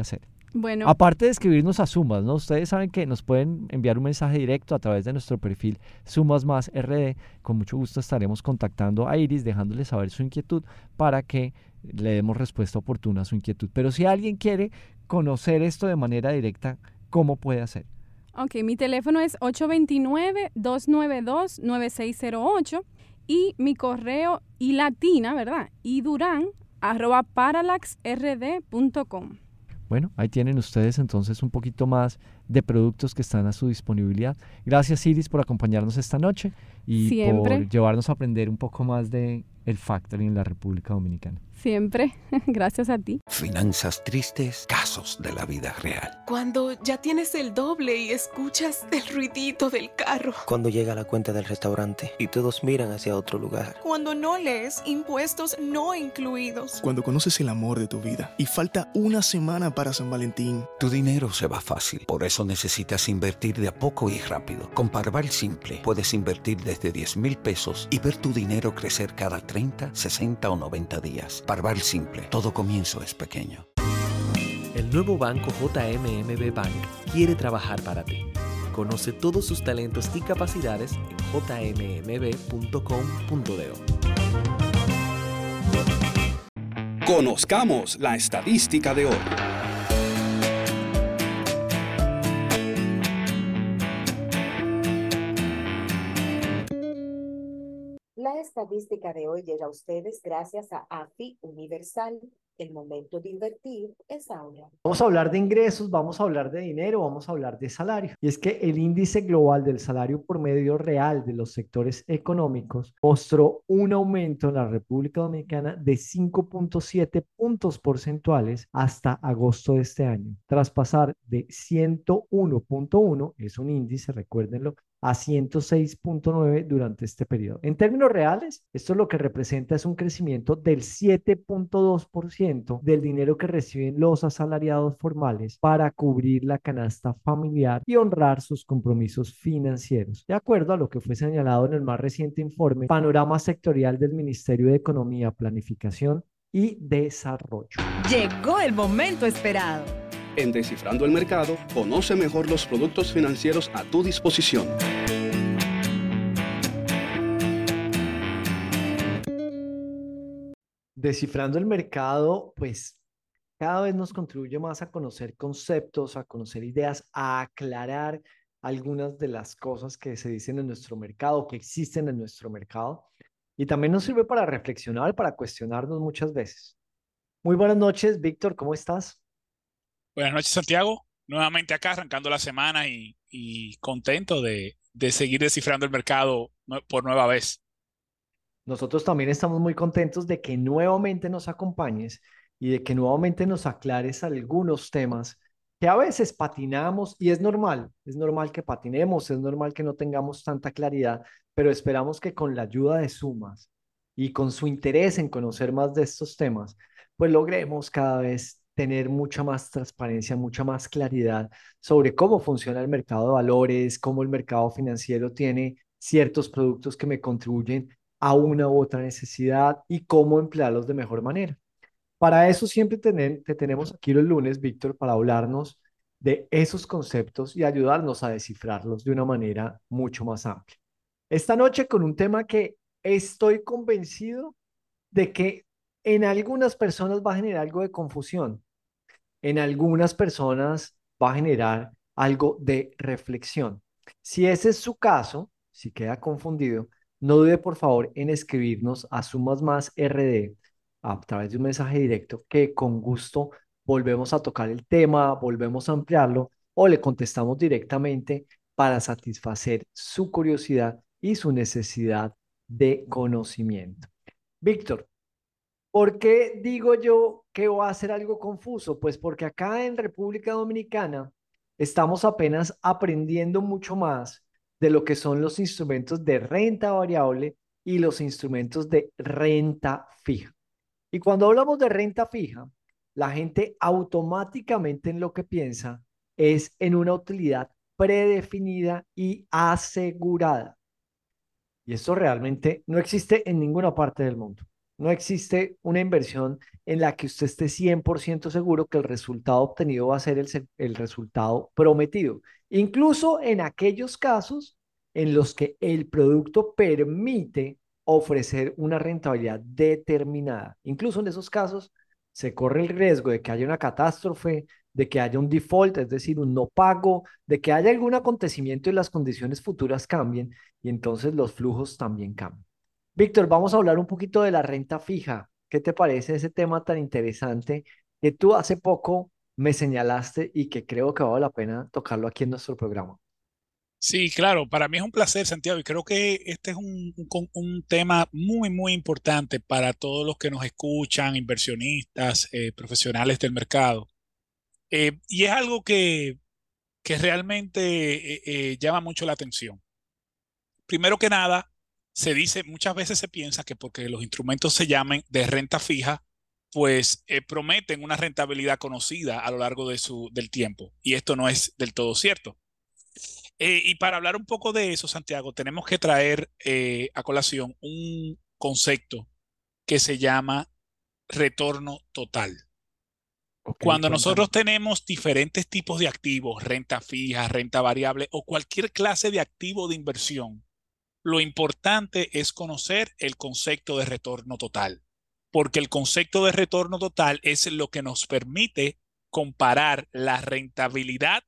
Bueno,
Aparte de escribirnos a Sumas, ¿no? Ustedes saben que nos pueden enviar un mensaje directo a través de nuestro perfil Sumas Más R D. Con mucho gusto estaremos contactando a Iris, dejándole saber su inquietud para que le demos respuesta oportuna a su inquietud. Pero si alguien quiere conocer esto de manera directa, ¿cómo puede hacer?
ok, mi teléfono es ocho dos nueve, dos nueve dos, nueve seis cero ocho y mi correo y latina, ¿verdad? Y durán, arroba parallaxrd punto com.
Bueno, ahí tienen ustedes entonces un poquito más de productos que están a su disponibilidad. Gracias, Iris, por acompañarnos esta noche y
Siempre.
por llevarnos a aprender un poco más de el factoring en la República Dominicana.
Siempre, gracias a ti.
Finanzas tristes, casos de la vida real.
Cuando ya tienes el doble y escuchas el ruidito del carro.
Cuando llega la cuenta del restaurante y todos miran hacia otro lugar.
Cuando no lees impuestos no incluidos.
Cuando conoces el amor de tu vida y falta una semana para San Valentín.
Tu dinero se va fácil, por eso necesitas invertir de a poco y rápido. Con Parval Simple puedes invertir desde diez mil pesos y ver tu dinero crecer cada treinta, sesenta o noventa días. Parval Simple, todo comienzo es pequeño.
El nuevo banco J M M B Bank quiere trabajar para ti. Conoce todos sus talentos y capacidades en j m m b punto com punto d o.
Conozcamos la estadística de hoy.
La estadística de hoy llega a ustedes gracias a A F I Universal. El momento de invertir es ahora.
Vamos a hablar de ingresos, vamos a hablar de dinero, vamos a hablar de salario. Y es que el índice global del salario promedio real de los sectores económicos mostró un aumento en la República Dominicana de cinco punto siete puntos porcentuales hasta agosto de este año, tras pasar de ciento uno punto uno, es un índice, recuérdenlo, a ciento seis punto nueve durante este periodo. En términos reales, esto lo que representa es un crecimiento del siete punto dos por ciento del dinero que reciben los asalariados formales para cubrir la canasta familiar y honrar sus compromisos financieros, de acuerdo a lo que fue señalado en el más reciente informe Panorama Sectorial del Ministerio de Economía, Planificación y Desarrollo.
Llegó el momento esperado.
En Descifrando el Mercado, conoce mejor los productos financieros a tu disposición.
Descifrando el mercado, pues cada vez nos contribuye más a conocer conceptos, a conocer ideas, a aclarar algunas de las cosas que se dicen en nuestro mercado, que existen en nuestro mercado. Y también nos sirve para reflexionar, para cuestionarnos muchas veces. Muy buenas noches, Víctor, ¿cómo estás?
Buenas noches, Santiago. Nuevamente acá, arrancando la semana y, y contento de, de seguir descifrando el mercado por nueva vez.
Nosotros también estamos muy contentos de que nuevamente nos acompañes y de que nuevamente nos aclares algunos temas que a veces patinamos y es normal, es normal que patinemos, es normal que no tengamos tanta claridad, pero esperamos que con la ayuda de Sumas y con su interés en conocer más de estos temas, pues logremos cada vez tener mucha más transparencia, mucha más claridad sobre cómo funciona el mercado de valores, cómo el mercado financiero tiene ciertos productos que me contribuyen a una u otra necesidad y cómo emplearlos de mejor manera. Para eso siempre tener, te tenemos aquí los lunes, Víctor, para hablarnos de esos conceptos y ayudarnos a descifrarlos de una manera mucho más amplia. Esta noche con un tema que estoy convencido de que en algunas personas va a generar algo de confusión, en algunas personas va a generar algo de reflexión. Si ese es su caso, si queda confundido, no dude por favor en escribirnos a Sumas Más R D a través de un mensaje directo que con gusto volvemos a tocar el tema, volvemos a ampliarlo o le contestamos directamente para satisfacer su curiosidad y su necesidad de conocimiento. Víctor, ¿por qué digo yo que va a ser algo confuso? Pues porque acá en República Dominicana estamos apenas aprendiendo mucho más de lo que son los instrumentos de renta variable y los instrumentos de renta fija. Y cuando hablamos de renta fija, la gente automáticamente en lo que piensa es en una utilidad predefinida y asegurada. Y esto realmente no existe en ninguna parte del mundo. No existe una inversión en la que usted esté cien por ciento seguro que el resultado obtenido va a ser el, se- el resultado prometido. Incluso en aquellos casos en los que el producto permite ofrecer una rentabilidad determinada. Incluso en esos casos se corre el riesgo de que haya una catástrofe, de que haya un default, es decir, un no pago, de que haya algún acontecimiento y las condiciones futuras cambien y entonces los flujos también cambian. Víctor, vamos a hablar un poquito de la renta fija. ¿Qué te parece ese tema tan interesante que tú hace poco me señalaste y que creo que vale la pena tocarlo aquí en nuestro programa?
Sí, claro, para mí es un placer, Santiago, y creo que este es un, un con- un tema muy, muy importante para todos los que nos escuchan, inversionistas, eh, profesionales del mercado. Eh, y es algo que, que realmente eh, eh, llama mucho la atención. Primero que nada, se dice, muchas veces se piensa que porque los instrumentos se llamen de renta fija, pues eh, prometen una rentabilidad conocida a lo largo de su, del tiempo. Y esto no es del todo cierto. Eh, y para hablar un poco de eso, Santiago, tenemos que traer eh, a colación un concepto que se llama retorno total.
Ok,
Cuando
cuéntame.
nosotros tenemos diferentes tipos de activos, renta fija, renta variable o cualquier clase de activo de inversión, lo importante es conocer el concepto de retorno total, porque el concepto de retorno total es lo que nos permite comparar la rentabilidad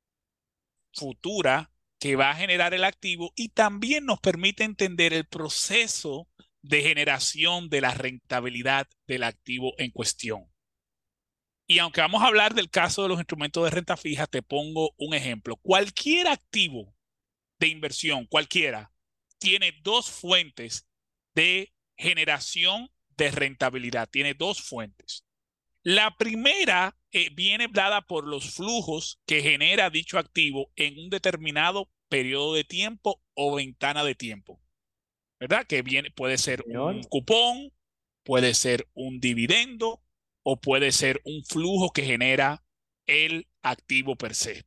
futura que va a generar el activo y también nos permite entender el proceso de generación de la rentabilidad del activo en cuestión. Y aunque vamos a hablar del caso de los instrumentos de renta fija, te pongo un ejemplo. Cualquier activo de inversión, cualquiera, tiene dos fuentes de generación de rentabilidad. Tiene dos fuentes. La primera eh, viene dada por los flujos que genera dicho activo en un determinado periodo de tiempo o ventana de tiempo, ¿verdad? Que viene, puede ser
Señor.
un cupón, puede ser un dividendo o puede ser un flujo que genera el activo per se.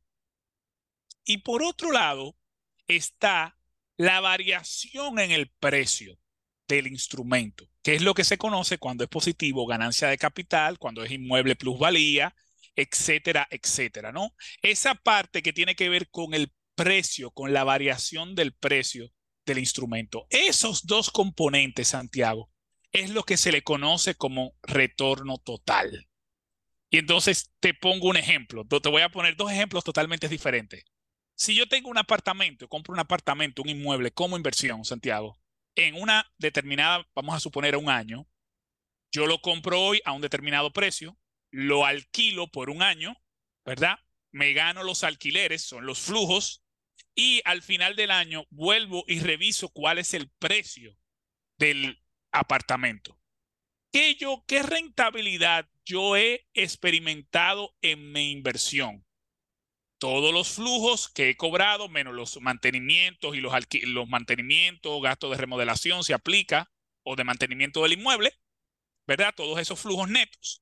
Y por otro lado está la variación en el precio del instrumento, que es lo que se conoce cuando es positivo, ganancia de capital, cuando es inmueble, plusvalía, etcétera, etcétera, ¿no? Esa parte que tiene que ver con el precio, con la variación del precio del instrumento. Esos dos componentes, Santiago, es lo que se le conoce como retorno total. Y entonces te pongo un ejemplo. Te voy a poner dos ejemplos totalmente diferentes. Si yo tengo un apartamento, compro un apartamento, un inmueble como inversión, Santiago, en una determinada, vamos a suponer un año, yo lo compro hoy a un determinado precio, lo alquilo por un año, ¿verdad? Me gano los alquileres, son los flujos, y al final del año vuelvo y reviso cuál es el precio del apartamento. ¿Qué, yo, qué rentabilidad yo he experimentado en mi inversión? Todos los flujos que he cobrado, menos los mantenimientos y los, los mantenimientos, gastos de remodelación se aplica, o de mantenimiento del inmueble, ¿verdad? Todos esos flujos netos,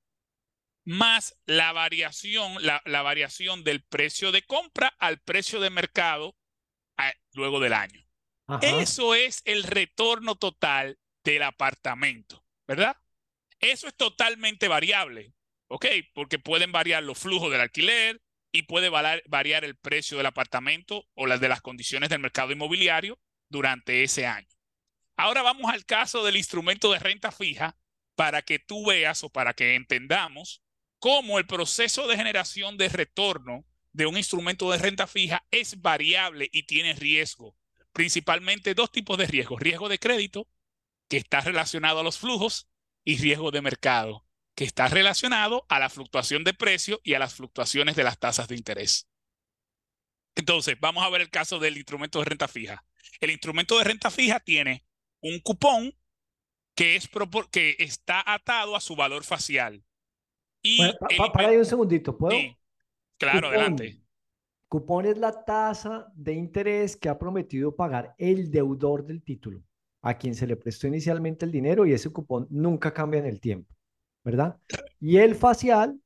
más la variación, la, la variación del precio de compra al precio de mercado a, luego del año.
Ajá.
Eso es el retorno total del apartamento, ¿verdad? Eso es totalmente variable, ¿ok? Porque pueden variar los flujos del alquiler y puede variar el precio del apartamento o las de las condiciones del mercado inmobiliario durante ese año. Ahora vamos al caso del instrumento de renta fija para que tú veas o para que entendamos cómo el proceso de generación de retorno de un instrumento de renta fija es variable y tiene riesgo. Principalmente dos tipos de riesgos. Riesgo de crédito, que está relacionado a los flujos, y riesgo de mercado, que está relacionado a la fluctuación de precio y a las fluctuaciones de las tasas de interés. Entonces, vamos a ver el caso del instrumento de renta fija. El instrumento de renta fija tiene un cupón que, es que está atado a su valor facial. Y
Bueno, pa,
el,
pa, para ahí un segundito, ¿puedo?
Sí, claro,
Cupón.
adelante.
Cupón es la tasa de interés que ha prometido pagar el deudor del título, a quien se le prestó inicialmente el dinero y ese cupón nunca cambia en el tiempo, ¿verdad? Y el facial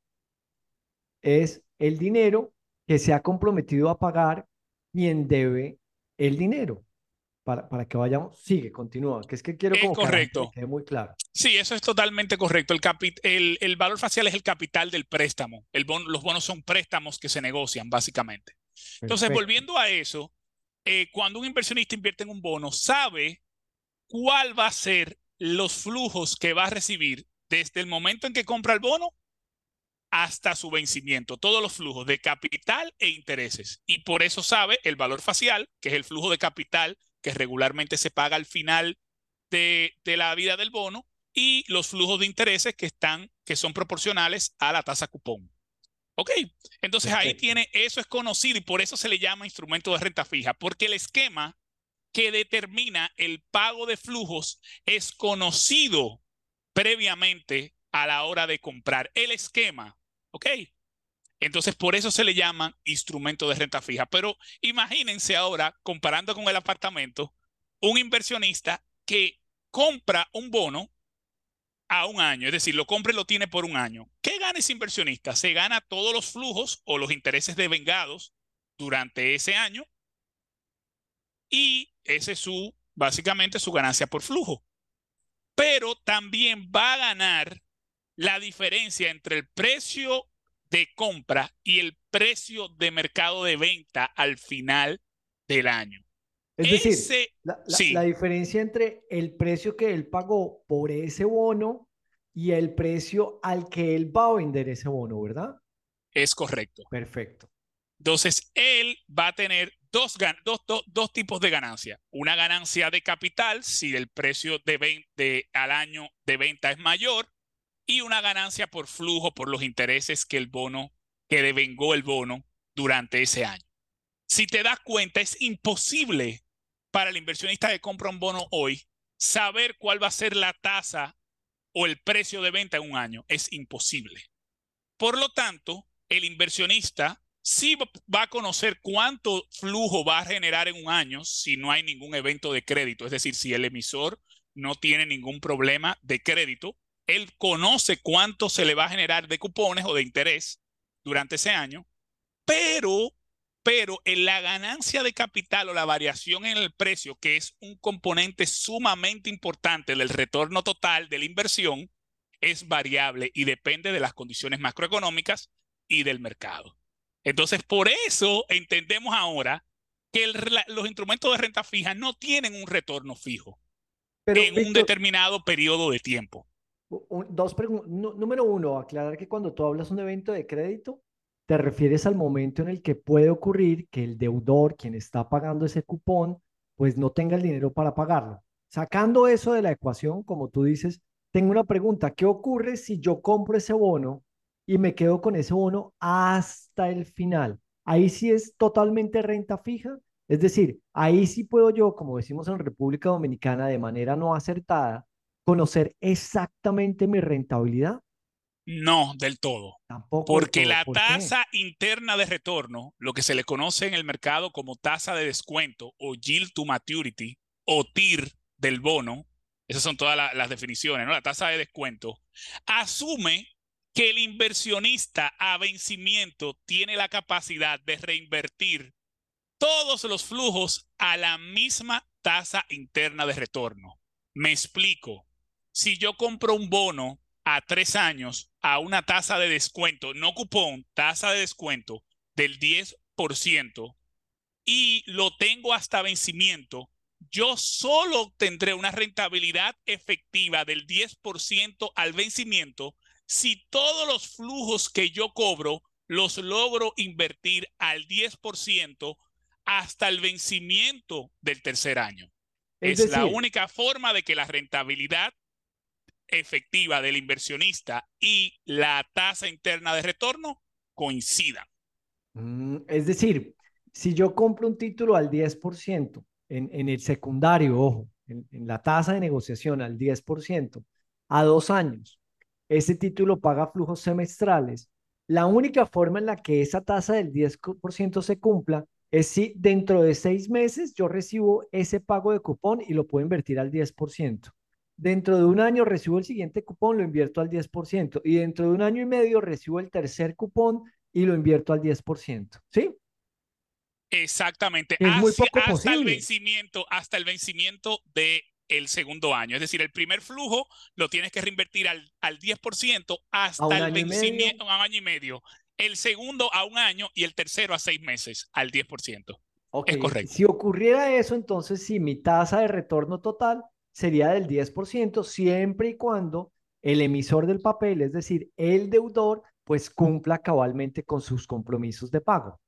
es el dinero que se ha comprometido a pagar quien debe el dinero. para, para que vayamos. Sigue, continúa, que es que quiero
Es
como que a la gente le
correcto.
quede muy claro.
Sí, eso es totalmente correcto. El, capi- el, el valor facial es el capital del préstamo. El bono- los bonos son préstamos que se negocian, básicamente. Entonces,
Perfecto.
volviendo a eso, eh, cuando un inversionista invierte en un bono, sabe cuál va a ser los flujos que va a recibir desde el momento en que compra el bono hasta su vencimiento, todos los flujos de capital e intereses. Y por eso sabe el valor facial, que es el flujo de capital que regularmente se paga al final de, de la vida del bono, y los flujos de intereses que están, que son proporcionales a la tasa cupón. ¿Ok? Entonces ahí
Perfecto.
tiene, eso es conocido y por eso se le llama instrumento de renta fija, porque el esquema que determina el pago de flujos es conocido previamente a la hora de comprar. El esquema, ¿ok? Entonces, por eso se le llaman instrumento de renta fija. Pero imagínense ahora, comparando con el apartamento, un inversionista que compra un bono a un año, es decir, lo compra y lo tiene por un año. ¿Qué gana ese inversionista? Se gana todos los flujos o los intereses devengados durante ese año y ese es su, básicamente su ganancia por flujo. Pero también va a ganar la diferencia entre el precio de compra y el precio de mercado de venta al final del año.
Es decir,
Ese,
la, la,
sí,
la diferencia entre el precio que él pagó por ese bono y el precio al que él va a vender ese bono, ¿verdad?
es correcto.
Perfecto.
Entonces, él va a tener dos, dos, dos, dos tipos de ganancia. Una ganancia de capital, si el precio de, ven, de al año de venta es mayor, y una ganancia por flujo, por los intereses que el bono, que devengó el bono durante ese año. Si te das cuenta, es imposible para el inversionista que compra un bono hoy saber cuál va a ser la tasa o el precio de venta en un año. Es imposible. Por lo tanto, el inversionista sí va a conocer cuánto flujo va a generar en un año si no hay ningún evento de crédito. Es decir, si el emisor no tiene ningún problema de crédito, él conoce cuánto se le va a generar de cupones o de interés durante ese año, pero, pero en la ganancia de capital o la variación en el precio, que es un componente sumamente importante del retorno total de la inversión, es variable y depende de las condiciones macroeconómicas y del mercado. Entonces, por eso entendemos ahora que el, los instrumentos de renta fija no tienen un retorno fijo
Pero,
en un
Víctor,
determinado periodo de tiempo.
un- dos preguntas. Número uno, aclarar que cuando tú hablas de un evento de crédito, te refieres al momento en el que puede ocurrir que el deudor, quien está pagando ese cupón, pues no tenga el dinero para pagarlo. Sacando eso de la ecuación, como tú dices, tengo una pregunta. ¿Qué ocurre si yo compro ese bono y me quedo con ese bono hasta el final? Ahí sí es totalmente renta fija. Es decir, ahí sí puedo yo, como decimos en República Dominicana, de manera no acertada, conocer exactamente mi rentabilidad.
No del todo.
Tampoco del
Porque
todo.
la
¿Por qué?
tasa interna de retorno, lo que se le conoce en el mercado como tasa de descuento o yield to maturity o T I R del bono, esas son todas la, las definiciones, ¿no? La tasa de descuento, asume que el inversionista a vencimiento tiene la capacidad de reinvertir todos los flujos a la misma tasa interna de retorno. Me explico. Si yo compro un bono a tres años a una tasa de descuento, no cupón, tasa de descuento del diez por ciento y lo tengo hasta vencimiento, yo solo obtendré una rentabilidad efectiva del diez por ciento al vencimiento si todos los flujos que yo cobro los logro invertir al diez por ciento hasta el vencimiento del tercer año.
Es
Es la
decir,
única forma de que la rentabilidad efectiva del inversionista y la tasa interna de retorno coincidan.
mm, es decir, si yo compro un título al diez por ciento en, en el secundario, ojo, en, en la tasa de negociación al diez por ciento a dos años, ese título paga flujos semestrales. La única forma en la que esa tasa del diez por ciento se cumpla es si dentro de seis meses yo recibo ese pago de cupón y lo puedo invertir al diez por ciento. Dentro de un año recibo el siguiente cupón, lo invierto al diez por ciento. Y dentro de un año y medio recibo el tercer cupón y lo invierto al diez por ciento. ¿Sí?
Exactamente,
Es muy
hacia,
poco
hasta el
posible.
vencimiento, hasta el vencimiento de el segundo año. Es decir, el primer flujo lo tienes que reinvertir al, al diez por ciento
A
hasta
un
el
año y medio.
vencimiento, a un año y medio. El segundo a un año y el tercero a seis meses, al diez por ciento.
Ok,
Es correcto.
si ocurriera eso, entonces sí, mi tasa de retorno total sería del diez por ciento siempre y cuando el emisor del papel, es decir, el deudor, pues cumpla cabalmente con sus compromisos de pago.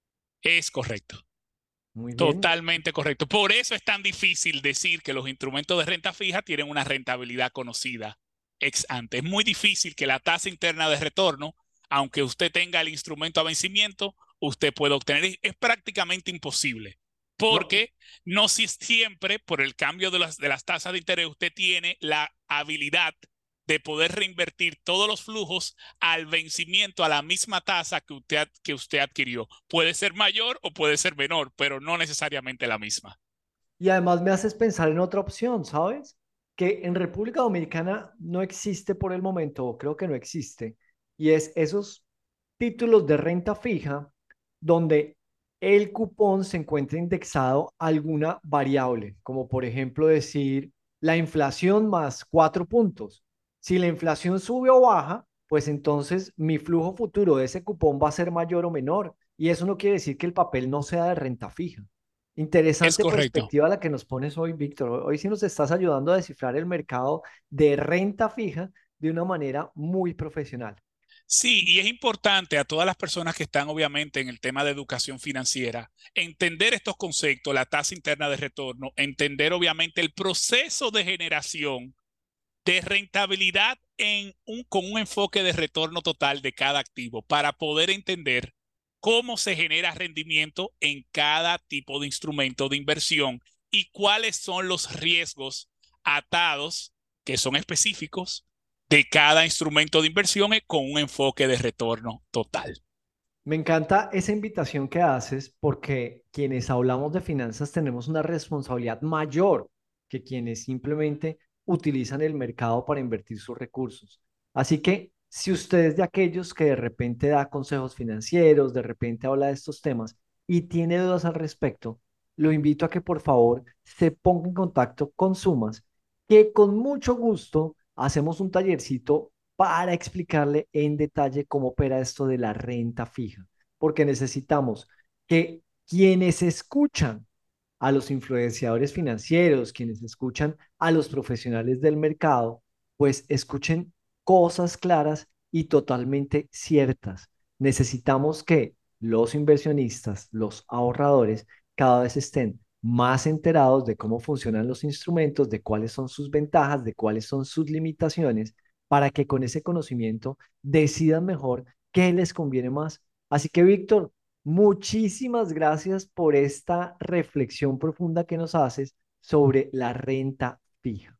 Es correcto.
Muy bien.
Totalmente correcto. Por eso es tan difícil decir que los instrumentos de renta fija tienen una rentabilidad conocida ex ante. Es muy difícil que la tasa interna de retorno, aunque usted tenga el instrumento a vencimiento, usted pueda obtener. Es, es prácticamente imposible. Porque no si siempre, por el cambio de las, de las tasas de interés, usted tiene la habilidad de poder reinvertir todos los flujos al vencimiento a la misma tasa que usted, que usted adquirió. Puede ser mayor o puede ser menor, pero no necesariamente la misma.
Y además me haces pensar en otra opción, ¿sabes? Que en República Dominicana no existe por el momento, o creo que no existe, y es esos títulos de renta fija donde el cupón se encuentra indexado a alguna variable, como por ejemplo decir la inflación más cuatro puntos. Si la inflación sube o baja, pues entonces mi flujo futuro de ese cupón va a ser mayor o menor. Y eso no quiere decir que el papel no sea de renta fija.
Es
Interesante
correcto.
perspectiva la que nos pones hoy, Víctor. Hoy sí nos estás ayudando a descifrar el mercado de renta fija de una manera muy profesional.
Sí, y es importante a todas las personas que están obviamente en el tema de educación financiera, entender estos conceptos, la tasa interna de retorno, entender obviamente el proceso de generación de rentabilidad en un, con un enfoque de retorno total de cada activo para poder entender cómo se genera rendimiento en cada tipo de instrumento de inversión y cuáles son los riesgos atados, que son específicos, de cada instrumento de inversión con un enfoque de retorno total.
Me encanta esa invitación que haces porque quienes hablamos de finanzas tenemos una responsabilidad mayor que quienes simplemente utilizan el mercado para invertir sus recursos. Así que si usted es de aquellos que de repente da consejos financieros, de repente habla de estos temas y tiene dudas al respecto, lo invito a que por favor se ponga en contacto con Sumas, que con mucho gusto hacemos un tallercito para explicarle en detalle cómo opera esto de la renta fija, porque necesitamos que quienes escuchan a los influenciadores financieros, quienes escuchan a los profesionales del mercado, pues escuchen cosas claras y totalmente ciertas. Necesitamos que los inversionistas, los ahorradores, cada vez estén más enterados de cómo funcionan los instrumentos, de cuáles son sus ventajas, de cuáles son sus limitaciones, para que con ese conocimiento decidan mejor qué les conviene más. Así que, Víctor, muchísimas gracias por esta reflexión profunda que nos haces sobre la renta fija.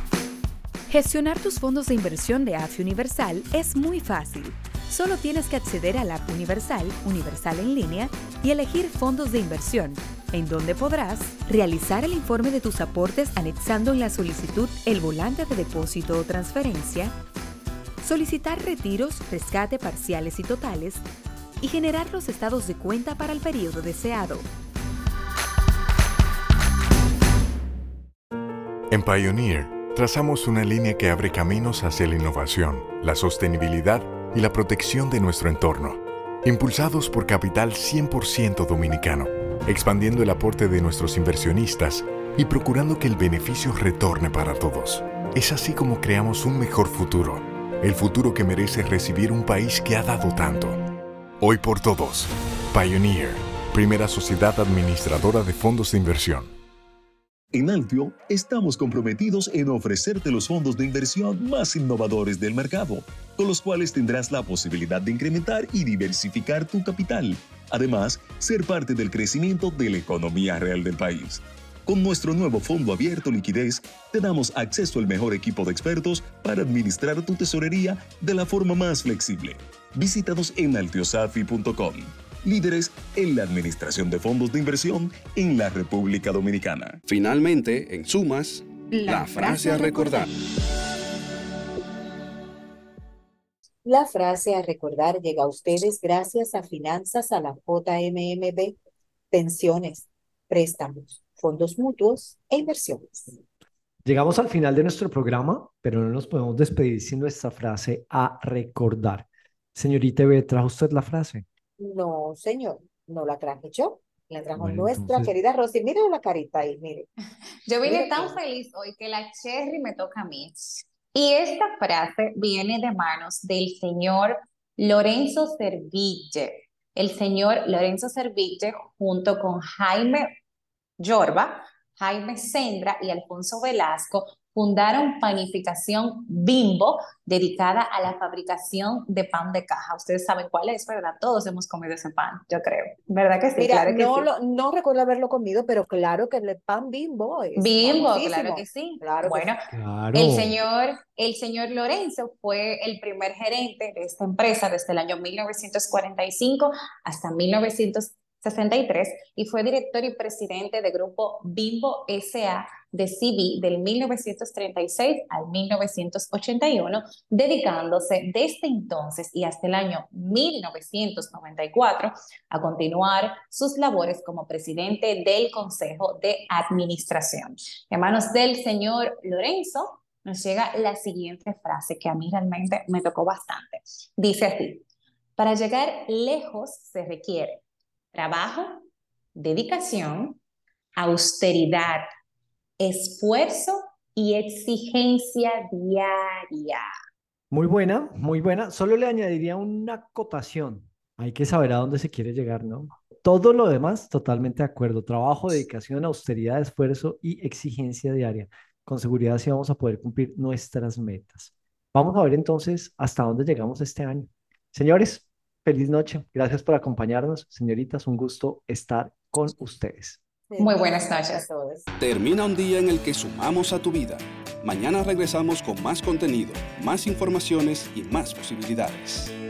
Gestionar tus fondos de inversión de A F I Universal es muy fácil. Solo tienes que acceder a la app Universal, Universal en línea, y elegir fondos de inversión, en donde podrás realizar el informe de tus aportes anexando en la solicitud el volante de depósito o transferencia, solicitar retiros, rescate parciales y totales, y generar los estados de cuenta para el periodo deseado.
En Pioneer, trazamos una línea que abre caminos hacia la innovación, la sostenibilidad y la protección de nuestro entorno, impulsados por capital cien por ciento dominicano, expandiendo el aporte de nuestros inversionistas y procurando que el beneficio retorne para todos. Es así como creamos un mejor futuro, el futuro que merece recibir un país que ha dado tanto. Hoy por todos, Pioneer, primera sociedad administradora de fondos de inversión.
En Altio, estamos comprometidos en ofrecerte los fondos de inversión más innovadores del mercado, con los cuales tendrás la posibilidad de incrementar y diversificar tu capital. Además, ser parte del crecimiento de la economía real del país. Con nuestro nuevo fondo abierto liquidez, te damos acceso al mejor equipo de expertos para administrar tu tesorería de la forma más flexible. Visítanos en altiosafi punto com. Líderes en la administración de fondos de inversión en la República Dominicana.
Finalmente, en Sumas, la, la frase a recordar.
La frase a recordar llega a ustedes gracias a Finanzas a la J M M B. pensiones, préstamos, fondos mutuos e inversiones.
Llegamos al final de nuestro programa, pero no nos podemos despedir sin nuestra frase a recordar. Señorita Eve, ¿trajo usted la frase?
No, señor, no la traje yo. La trajo
Bueno,
nuestra
entonces-
querida Rosy. Mire la carita ahí, mire.
Yo vine
Mire
tan
cómo.
feliz hoy que la cherry me toca a mí. Y esta frase viene de manos del señor Lorenzo Serville. El señor Lorenzo Serville, junto con Jaime Yorba, Jaime Sendra y Alfonso Velasco, fundaron Panificación Bimbo, dedicada a la fabricación de pan de caja. Ustedes saben cuál es, ¿verdad? Todos hemos comido ese pan, yo creo. ¿Verdad que sí?
Mira,
Claro que
no,
sí.
lo, no recuerdo haberlo comido, pero claro que el pan Bimbo es
Bimbo,
famosísimo.
claro que sí.
Claro que
Bueno,
sí.
Claro.
el señor, el señor Lorenzo fue el primer gerente de esta empresa desde el año mil novecientos cuarenta y cinco hasta mil novecientos sesenta y tres y fue director y presidente del grupo Bimbo S A de C B del mil novecientos treinta y seis al mil novecientos ochenta y uno, dedicándose desde entonces y hasta el año mil novecientos noventa y cuatro a continuar sus labores como presidente del Consejo de Administración. En manos del señor Lorenzo nos llega la siguiente frase que a mí realmente me tocó bastante. Dice así: para llegar lejos se requiere trabajo, dedicación, austeridad, esfuerzo y exigencia diaria.
Muy buena, muy buena. Solo le añadiría una acotación. Hay que saber a dónde se quiere llegar, ¿no? Todo lo demás, totalmente de acuerdo. Trabajo, dedicación, austeridad, esfuerzo y exigencia diaria. Con seguridad sí vamos a poder cumplir nuestras metas. Vamos a ver entonces hasta dónde llegamos este año. Señores, feliz noche. Gracias por acompañarnos. Señoritas, un gusto estar con ustedes.
Muy buenas noches.
Termina un día en el que sumamos a tu vida. Mañana regresamos con más contenido, más informaciones y más posibilidades.